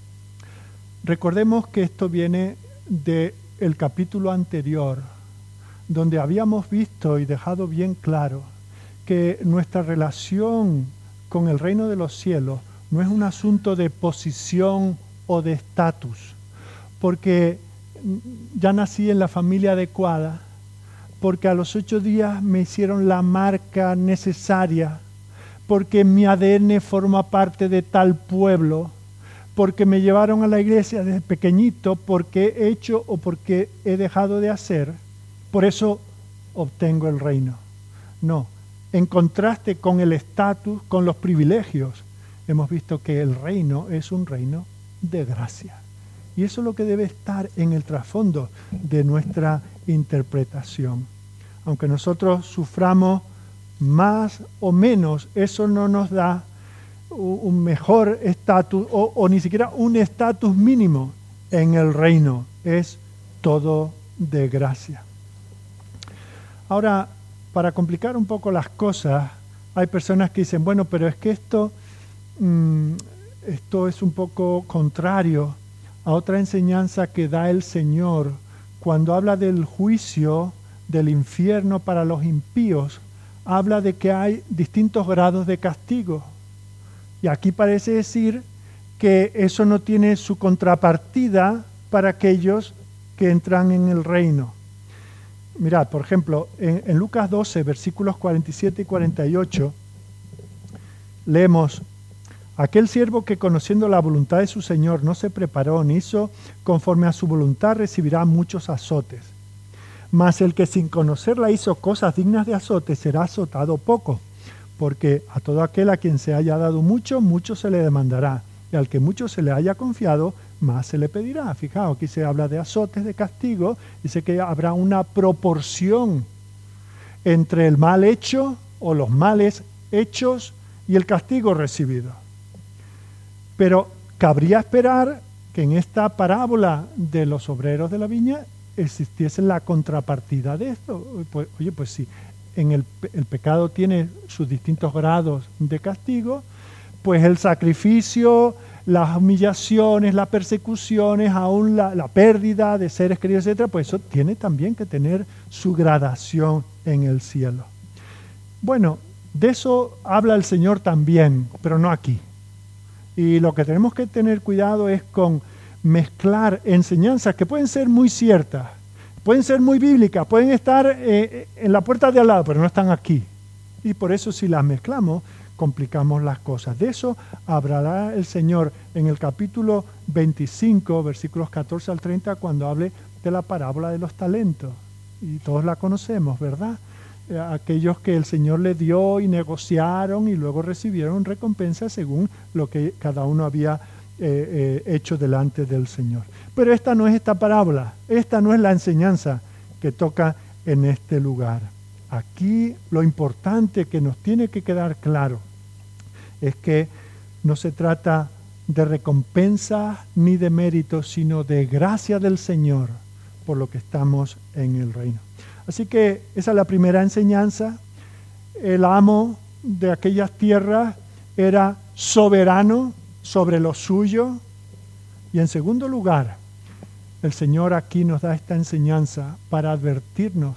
Speaker 1: Recordemos que esto viene del capítulo anterior, donde habíamos visto y dejado bien claro que nuestra relación con el reino de los cielos no es un asunto de posición o de estatus, porque ya nací en la familia adecuada, porque a los ocho días me hicieron la marca necesaria, porque mi A D N forma parte de tal pueblo, porque me llevaron a la iglesia desde pequeñito, porque he hecho o porque he dejado de hacer, por eso obtengo el reino. No, en contraste con el estatus, con los privilegios, hemos visto que el reino es un reino de gracia. Y eso es lo que debe estar en el trasfondo de nuestra interpretación. Aunque nosotros suframos más o menos, eso no nos da un mejor estatus o, o ni siquiera un estatus mínimo en el reino. Es todo de gracia. Ahora, para complicar un poco las cosas, hay personas que dicen, bueno, pero es que esto, mmm, esto es un poco contrario a otra enseñanza que da el Señor cuando habla del juicio del infierno para los impíos. Habla de que hay distintos grados de castigo. Y aquí parece decir que eso no tiene su contrapartida para aquellos que entran en el reino. Mirad, por ejemplo, en, en Lucas doce, versículos cuarenta y siete y cuarenta y ocho, leemos, aquel siervo que conociendo la voluntad de su Señor no se preparó ni hizo conforme a su voluntad recibirá muchos azotes. Mas el que sin conocerla hizo cosas dignas de azote será azotado poco, porque a todo aquel a quien se haya dado mucho, mucho se le demandará, y al que mucho se le haya confiado, más se le pedirá. Fijaos, aquí se habla de azotes, de castigo, dice que habrá una proporción entre el mal hecho o los males hechos y el castigo recibido. Pero cabría esperar que en esta parábola de los obreros de la viña existiese la contrapartida de esto. Pues, oye, pues sí, en el, el pecado tiene sus distintos grados de castigo, pues el sacrificio, las humillaciones, las persecuciones, aún la, la pérdida de seres queridos, etcétera, pues eso tiene también que tener su gradación en el cielo. Bueno, de eso habla el Señor también, pero no aquí. Y lo que tenemos que tener cuidado es con mezclar enseñanzas que pueden ser muy ciertas, pueden ser muy bíblicas, pueden estar eh, en la puerta de al lado, pero no están aquí. Y por eso si las mezclamos, complicamos las cosas. De eso hablará el Señor en el capítulo veinticinco, versículos catorce al treinta, cuando hable de la parábola de los talentos. Y todos la conocemos, ¿verdad? Eh, aquellos que el Señor le dio y negociaron y luego recibieron recompensa según lo que cada uno había eh, eh, hecho delante del Señor. Pero esta no es esta parábola, esta no es la enseñanza que toca en este lugar. Aquí lo importante que nos tiene que quedar claro es que no se trata de recompensa ni de mérito, sino de gracia del Señor por lo que estamos en el reino. Así que esa es la primera enseñanza. El amo de aquellas tierras era soberano sobre lo suyo. Y en segundo lugar, el Señor aquí nos da esta enseñanza para advertirnos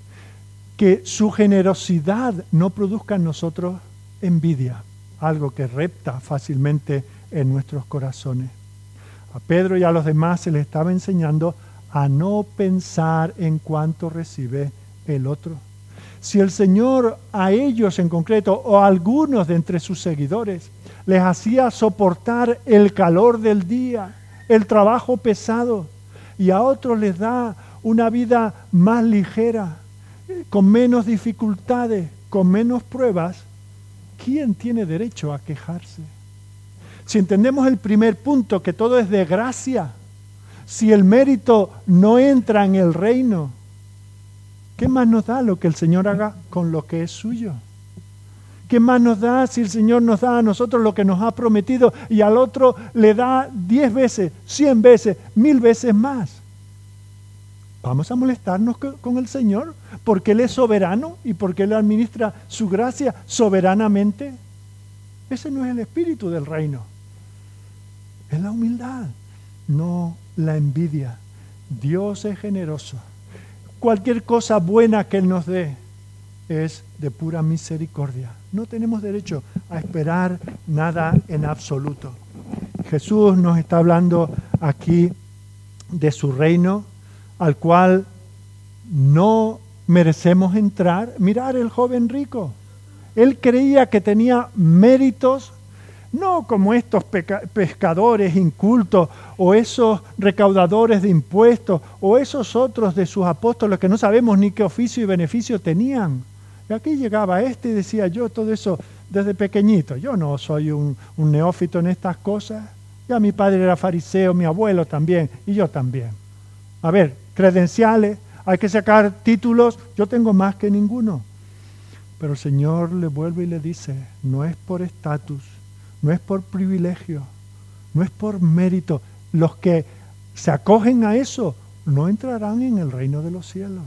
Speaker 1: que su generosidad no produzca en nosotros envidia, algo que repta fácilmente en nuestros corazones. A Pedro y a los demás se les estaba enseñando a no pensar en cuánto recibe el otro. Si el Señor a ellos en concreto o a algunos de entre sus seguidores les hacía soportar el calor del día, el trabajo pesado, y a otros les da una vida más ligera, con menos dificultades, con menos pruebas, ¿quién tiene derecho a quejarse? Si entendemos el primer punto, que todo es de gracia, si el mérito no entra en el reino, ¿qué más nos da lo que el Señor haga con lo que es suyo? ¿Qué más nos da si el Señor nos da a nosotros lo que nos ha prometido y al otro le da diez veces, cien veces, mil veces más? ¿Vamos a molestarnos con el Señor porque Él es soberano y porque Él administra su gracia soberanamente? Ese no es el espíritu del reino. Es la humildad, no la envidia. Dios es generoso. Cualquier cosa buena que Él nos dé es de pura misericordia. No tenemos derecho a esperar nada en absoluto. Jesús nos está hablando aquí de su reino, al cual no merecemos entrar. Mirar el joven rico. Él creía que tenía méritos, no como estos peca- pescadores incultos o esos recaudadores de impuestos o esos otros de sus apóstoles que no sabemos ni qué oficio y beneficio tenían. Y aquí llegaba este y decía, yo todo eso desde pequeñito, yo no soy un, un neófito en estas cosas. Ya mi padre era fariseo, mi abuelo también, y yo también. A ver, credenciales, hay que sacar títulos, yo tengo más que ninguno. Pero el Señor le vuelve y le dice, no es por estatus, no es por privilegio, no es por mérito. Los que se acogen a eso no entrarán en el reino de los cielos.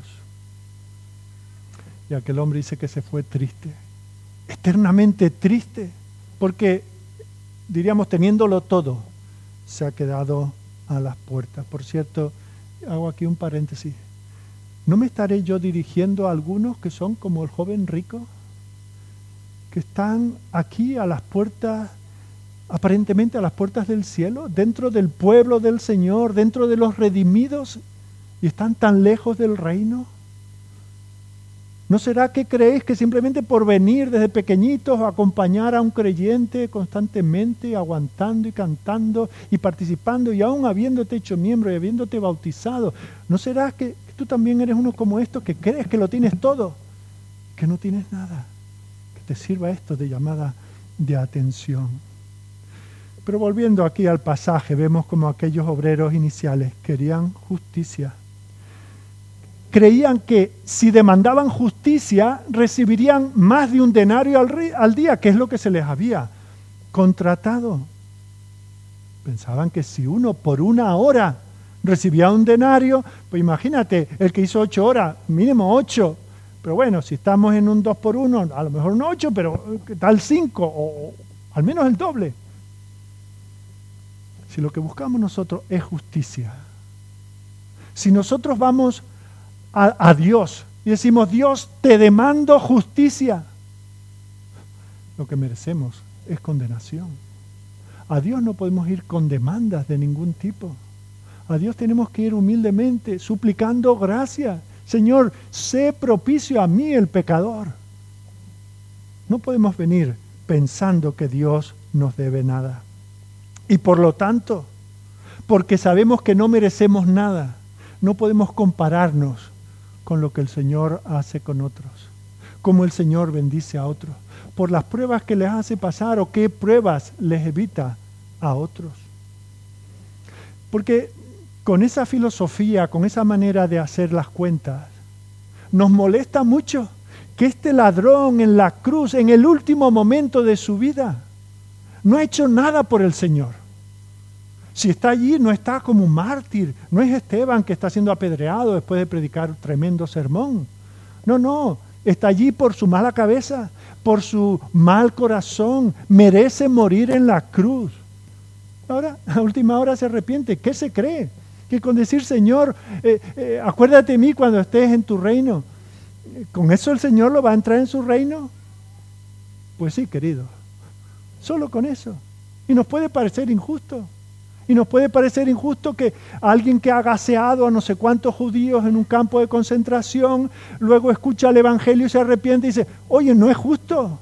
Speaker 1: Y aquel hombre dice que se fue triste, eternamente triste, porque, diríamos, teniéndolo todo, se ha quedado a las puertas. Por cierto, hago aquí un paréntesis. ¿No me estaré yo dirigiendo a algunos que son como el joven rico? Que están aquí a las puertas, aparentemente a las puertas del cielo, dentro del pueblo del Señor, dentro de los redimidos, y están tan lejos del reino. ¿No será que creéis que simplemente por venir desde pequeñitos a acompañar a un creyente constantemente, aguantando y cantando y participando y aún habiéndote hecho miembro y habiéndote bautizado, ¿no será que tú también eres uno como estos que crees que lo tienes todo, que no tienes nada? Que te sirva esto de llamada de atención. Pero volviendo aquí al pasaje, vemos como aquellos obreros iniciales querían justicia. Creían que si demandaban justicia recibirían más de un denario al, ri- al día, que es lo que se les había contratado. Pensaban que si uno por una hora recibía un denario, pues imagínate, el que hizo ocho horas, mínimo ocho. Pero bueno, si estamos en un dos por uno, a lo mejor no ocho, pero ¿qué tal cinco? O, o al menos el doble. Si lo que buscamos nosotros es justicia, si nosotros vamos A, a Dios y decimos, Dios, te demando justicia, lo que merecemos es condenación. A Dios no podemos ir con demandas de ningún tipo. A Dios tenemos que ir humildemente, suplicando gracia. Señor, sé propicio a mí, el pecador. No podemos venir pensando que Dios nos debe nada. Y por lo tanto, porque sabemos que no merecemos nada, no podemos compararnos con lo que el Señor hace con otros, como el Señor bendice a otros, por las pruebas que les hace pasar o qué pruebas les evita a otros. Porque con esa filosofía, con esa manera de hacer las cuentas, nos molesta mucho que este ladrón en la cruz, en el último momento de su vida, no ha hecho nada por el Señor. Si está allí, no está como un mártir. No es Esteban que está siendo apedreado después de predicar un tremendo sermón. No, no. Está allí por su mala cabeza, por su mal corazón. Merece morir en la cruz. Ahora, a última hora se arrepiente. ¿Qué se cree? Que con decir, Señor, eh, eh, acuérdate de mí cuando estés en tu reino. ¿Con eso el Señor lo va a entrar en su reino? Pues sí, querido. Solo con eso. Y nos puede parecer injusto. Y nos puede parecer injusto que alguien que ha gaseado a no sé cuántos judíos en un campo de concentración, luego escucha el Evangelio y se arrepiente y dice, oye, no es justo.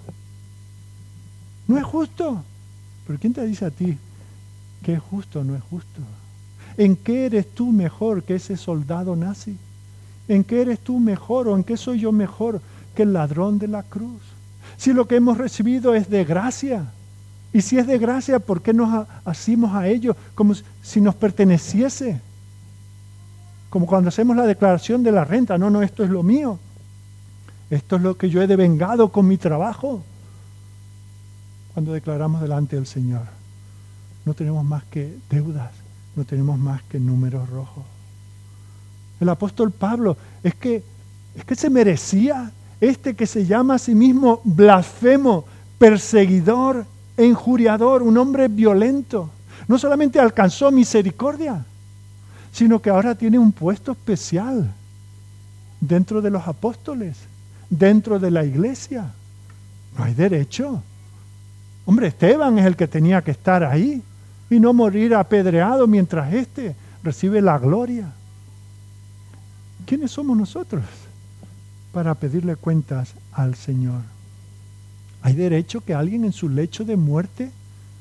Speaker 1: No es justo. Pero ¿quién te dice a ti que es justo o no es justo? ¿En qué eres tú mejor que ese soldado nazi? ¿En qué eres tú mejor o en qué soy yo mejor que el ladrón de la cruz? Si lo que hemos recibido es de gracia. Y si es de gracia, ¿por qué nos asimos a ello como si nos perteneciese? Como cuando hacemos la declaración de la renta. No, no, esto es lo mío. Esto es lo que yo he devengado con mi trabajo. Cuando declaramos delante del Señor, no tenemos más que deudas, no tenemos más que números rojos. El apóstol Pablo, es que, es que se merecía este que se llama a sí mismo blasfemo, perseguidor, e injuriador, un hombre violento. No solamente alcanzó misericordia, sino que ahora tiene un puesto especial dentro de los apóstoles, dentro de la iglesia. No hay derecho. Hombre, Esteban es el que tenía que estar ahí y no morir apedreado mientras éste recibe la gloria. ¿Quiénes somos nosotros para pedirle cuentas al Señor? ¿Hay derecho que alguien en su lecho de muerte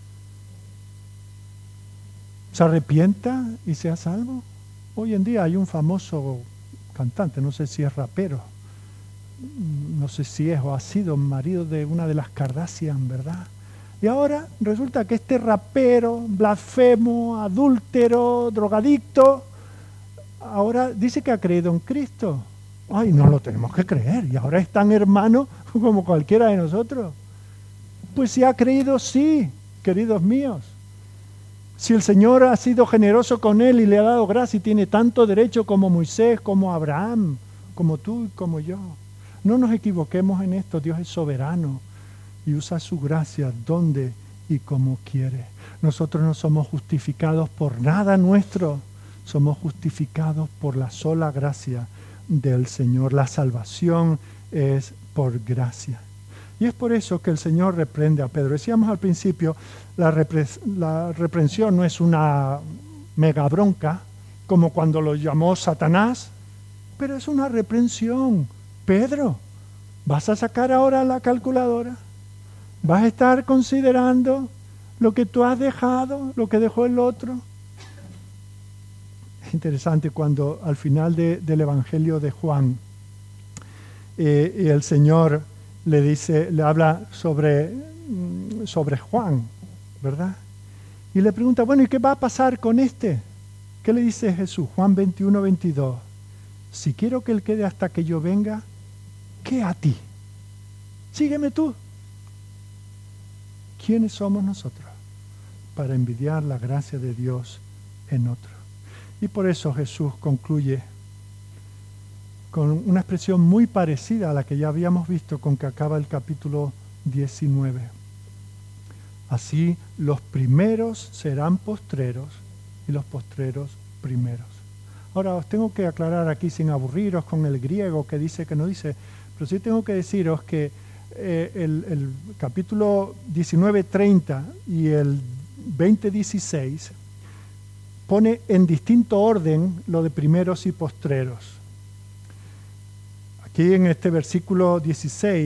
Speaker 1: se arrepienta y sea salvo? Hoy en día hay un famoso cantante, no sé si es rapero, no sé si es o ha sido marido de una de las Kardashian, ¿verdad? Y ahora resulta que este rapero, blasfemo, adúltero, drogadicto, ahora dice que ha creído en Cristo. Ay, no lo tenemos que creer. Y ahora es tan hermano como cualquiera de nosotros. Pues si ha creído, sí, queridos míos. Si el Señor ha sido generoso con él y le ha dado gracia y tiene tanto derecho como Moisés, como Abraham, como tú y como yo. No nos equivoquemos en esto. Dios es soberano y usa su gracia donde y como quiere. Nosotros no somos justificados por nada nuestro. Somos justificados por la sola gracia del Señor. La salvación es por gracia. Y es por eso que el Señor reprende a Pedro. Decíamos al principio, la, repre la reprensión no es una mega bronca, como cuando lo llamó Satanás, pero es una reprensión. Pedro, ¿vas a sacar ahora la calculadora? ¿Vas a estar considerando lo que tú has dejado, lo que dejó el otro? Es interesante cuando al final de, del Evangelio de Juan, eh, el Señor le dice, le habla sobre, sobre Juan, ¿verdad? Y le pregunta, bueno, ¿y qué va a pasar con este? ¿Qué le dice Jesús? Juan veintiuno, veintidós. Si quiero que él quede hasta que yo venga, ¿qué a ti? Sígueme tú. ¿Quiénes somos nosotros para envidiar la gracia de Dios en otro? Y por eso Jesús concluye con una expresión muy parecida a la que ya habíamos visto con que acaba el capítulo diecinueve. Así los primeros serán postreros y los postreros primeros. Ahora os tengo que aclarar aquí sin aburriros con el griego que dice que no dice, pero sí tengo que deciros que eh, el, el capítulo diecinueve treinta y el veinte dieciséis pone en distinto orden lo de primeros y postreros. Aquí en este versículo dieciséis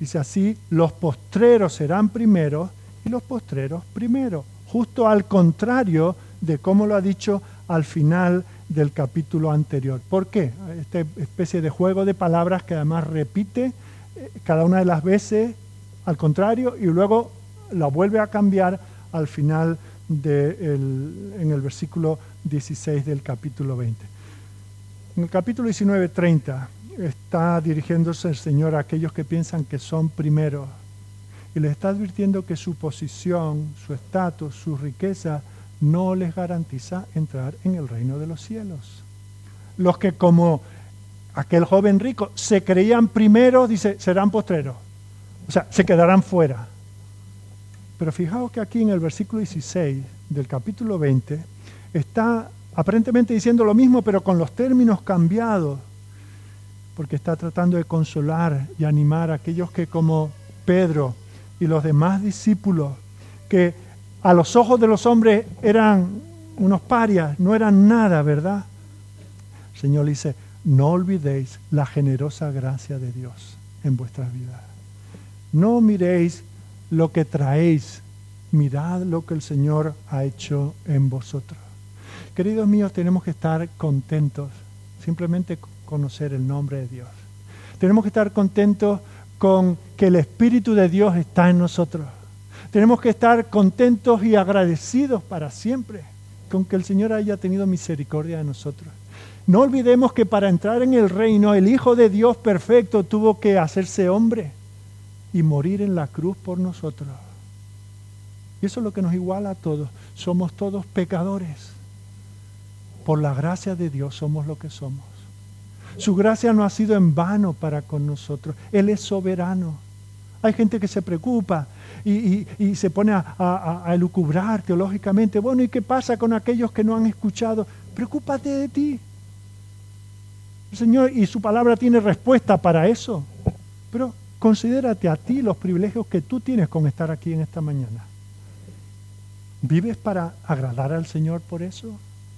Speaker 1: Dice así, los postreros serán primeros y los postreros primero. Justo al contrario de cómo lo ha dicho al final del capítulo anterior. ¿Por qué? Esta especie de juego de palabras que además repite eh, cada una de las veces al contrario y luego la vuelve a cambiar al final de el, en el versículo dieciséis del capítulo veinte. En el capítulo diecinueve, treinta está dirigiéndose el Señor a aquellos que piensan que son primeros y les está advirtiendo que su posición, su estatus, su riqueza no les garantiza entrar en el reino de los cielos. Los que como aquel joven rico se creían primeros, dice, serán postreros. O sea, se quedarán fuera. Pero fijaos que aquí en el versículo dieciséis del capítulo veinte está aparentemente diciendo lo mismo, pero con los términos cambiados, porque está tratando de consolar y animar a aquellos que como Pedro y los demás discípulos, que a los ojos de los hombres eran unos parias, no eran nada, ¿verdad? El Señor dice, no olvidéis la generosa gracia de Dios en vuestras vidas. No miréis lo que traéis, mirad lo que el Señor ha hecho en vosotros. Queridos míos, tenemos que estar contentos, simplemente conocer el nombre de Dios. Tenemos que estar contentos con que el Espíritu de Dios está en nosotros. Tenemos que estar contentos y agradecidos para siempre con que el Señor haya tenido misericordia de nosotros. No olvidemos que para entrar en el reino, el Hijo de Dios perfecto tuvo que hacerse hombre y morir en la cruz por nosotros. Y eso es lo que nos iguala a todos. Somos todos pecadores. Por la gracia de Dios somos lo que somos. Su gracia no ha sido en vano para con nosotros. Él es soberano. Hay gente que se preocupa y, y, y se pone a, a, a elucubrar teológicamente. Bueno, ¿y qué pasa con aquellos que no han escuchado? Preocúpate de ti. El Señor y su palabra tiene respuesta para eso. Pero considérate a ti los privilegios que tú tienes con estar aquí en esta mañana. ¿Vives para agradar al Señor por eso?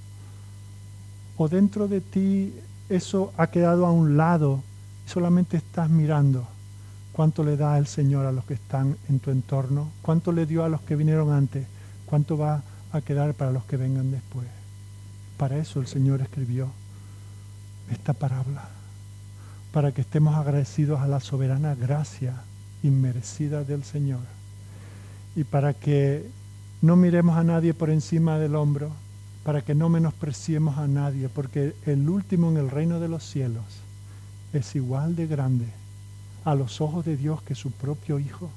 Speaker 1: ¿O dentro de ti eso ha quedado a un lado y solamente estás mirando cuánto le da el Señor a los que están en tu entorno? ¿Cuánto le dio a los que vinieron antes? ¿Cuánto va a quedar para los que vengan después? Para eso el Señor escribió esta parábola, para que estemos agradecidos a la soberana gracia inmerecida del Señor y para que no miremos a nadie por encima del hombro, para que no menospreciemos a nadie, porque el último en el reino de los cielos es igual de grande a los ojos de Dios que su propio Hijo.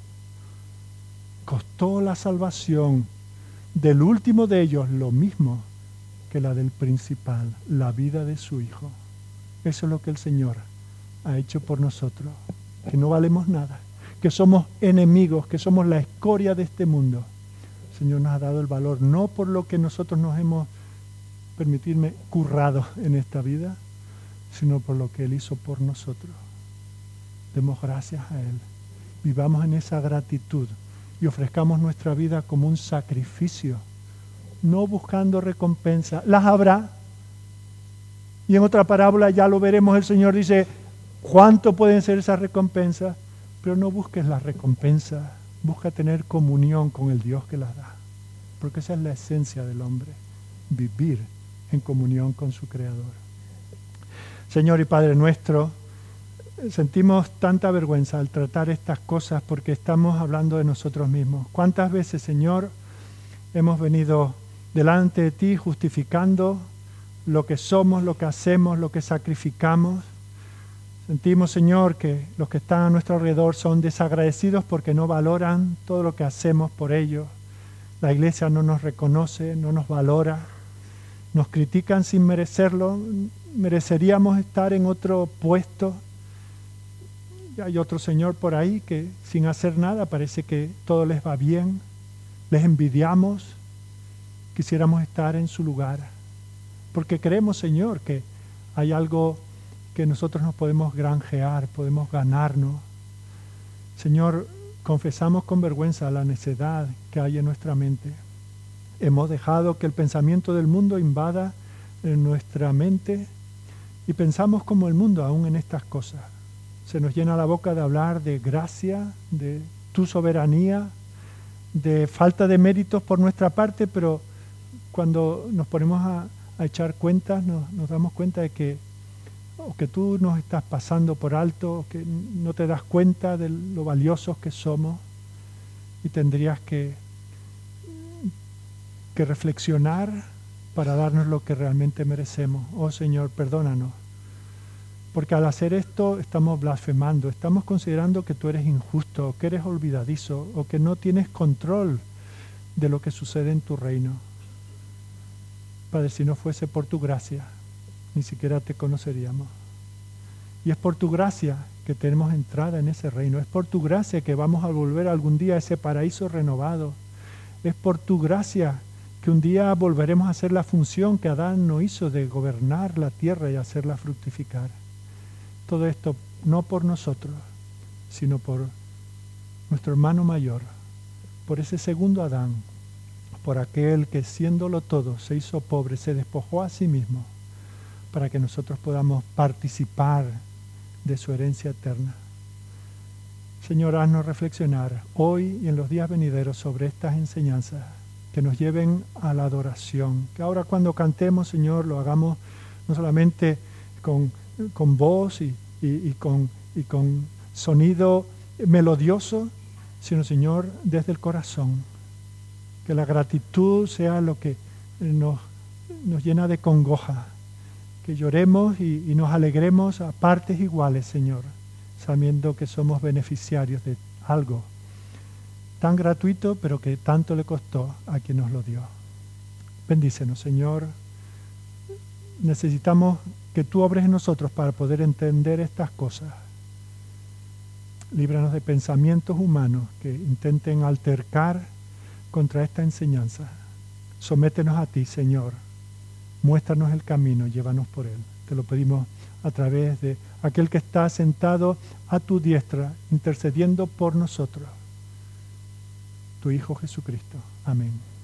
Speaker 1: Costó la salvación del último de ellos lo mismo que la del principal, la vida de su Hijo. Eso es lo que el Señor ha hecho por nosotros, que no valemos nada, que somos enemigos, que somos la escoria de este mundo. El Señor nos ha dado el valor, no por lo que nosotros nos hemos, permitirme, currado en esta vida, sino por lo que Él hizo por nosotros. Demos gracias a Él, vivamos en esa gratitud y ofrezcamos nuestra vida como un sacrificio, no buscando recompensa. Las habrá. Y en otra parábola ya lo veremos, el Señor dice, ¿cuánto pueden ser esas recompensas? Pero no busques la recompensa, busca tener comunión con el Dios que las da, porque esa es la esencia del hombre, vivir en comunión con su Creador. Señor y Padre nuestro, sentimos tanta vergüenza al tratar estas cosas porque estamos hablando de nosotros mismos. ¿Cuántas veces, Señor, hemos venido delante de ti justificando lo que somos, lo que hacemos, lo que sacrificamos? Sentimos, Señor, que los que están a nuestro alrededor son desagradecidos porque no valoran todo lo que hacemos por ellos. La iglesia no nos reconoce, no nos valora. Nos critican sin merecerlo. Mereceríamos estar en otro puesto. Y hay otro señor por ahí que sin hacer nada parece que todo les va bien. Les envidiamos. Quisiéramos estar en su lugar. Porque creemos, Señor, que hay algo que nosotros nos podemos granjear, podemos ganarnos. Señor, confesamos con vergüenza la necedad que hay en nuestra mente. Hemos dejado que el pensamiento del mundo invada en nuestra mente y pensamos como el mundo aún en estas cosas. Se nos llena la boca de hablar de gracia, de tu soberanía, de falta de méritos por nuestra parte, pero cuando nos ponemos a, a echar cuentas nos, nos damos cuenta de que o que tú nos estás pasando por alto, o que no te das cuenta de lo valiosos que somos y tendrías que, que reflexionar para darnos lo que realmente merecemos. Oh Señor, perdónanos. Porque al hacer esto estamos blasfemando, estamos considerando que tú eres injusto, o que eres olvidadizo, o que no tienes control de lo que sucede en tu reino. Padre, si no fuese por tu gracia, ni siquiera te conoceríamos. Y es por tu gracia que tenemos entrada en ese reino, es por tu gracia que vamos a volver algún día a ese paraíso renovado, es por tu gracia que un día volveremos a hacer la función que Adán no hizo de gobernar la tierra y hacerla fructificar. Todo esto no por nosotros, sino por nuestro hermano mayor, por ese segundo Adán, por aquel que siéndolo todo se hizo pobre, se despojó a sí mismo, para que nosotros podamos participar de su herencia eterna. Señor, haznos reflexionar hoy y en los días venideros sobre estas enseñanzas que nos lleven a la adoración, que ahora cuando cantemos, Señor, lo hagamos no solamente con con voz y, y, y, con, y con sonido melodioso, sino, Señor, desde el corazón. Que la gratitud sea lo que nos, nos llena de congoja. Que lloremos y, y nos alegremos a partes iguales, Señor, sabiendo que somos beneficiarios de algo tan gratuito, pero que tanto le costó a quien nos lo dio. Bendícenos, Señor. Necesitamos que tú obres en nosotros para poder entender estas cosas. Líbranos de pensamientos humanos que intenten altercar contra esta enseñanza. Sométenos a ti, Señor. Muéstranos el camino, llévanos por él. Te lo pedimos a través de aquel que está sentado a tu diestra, intercediendo por nosotros. Tu Hijo Jesucristo. Amén.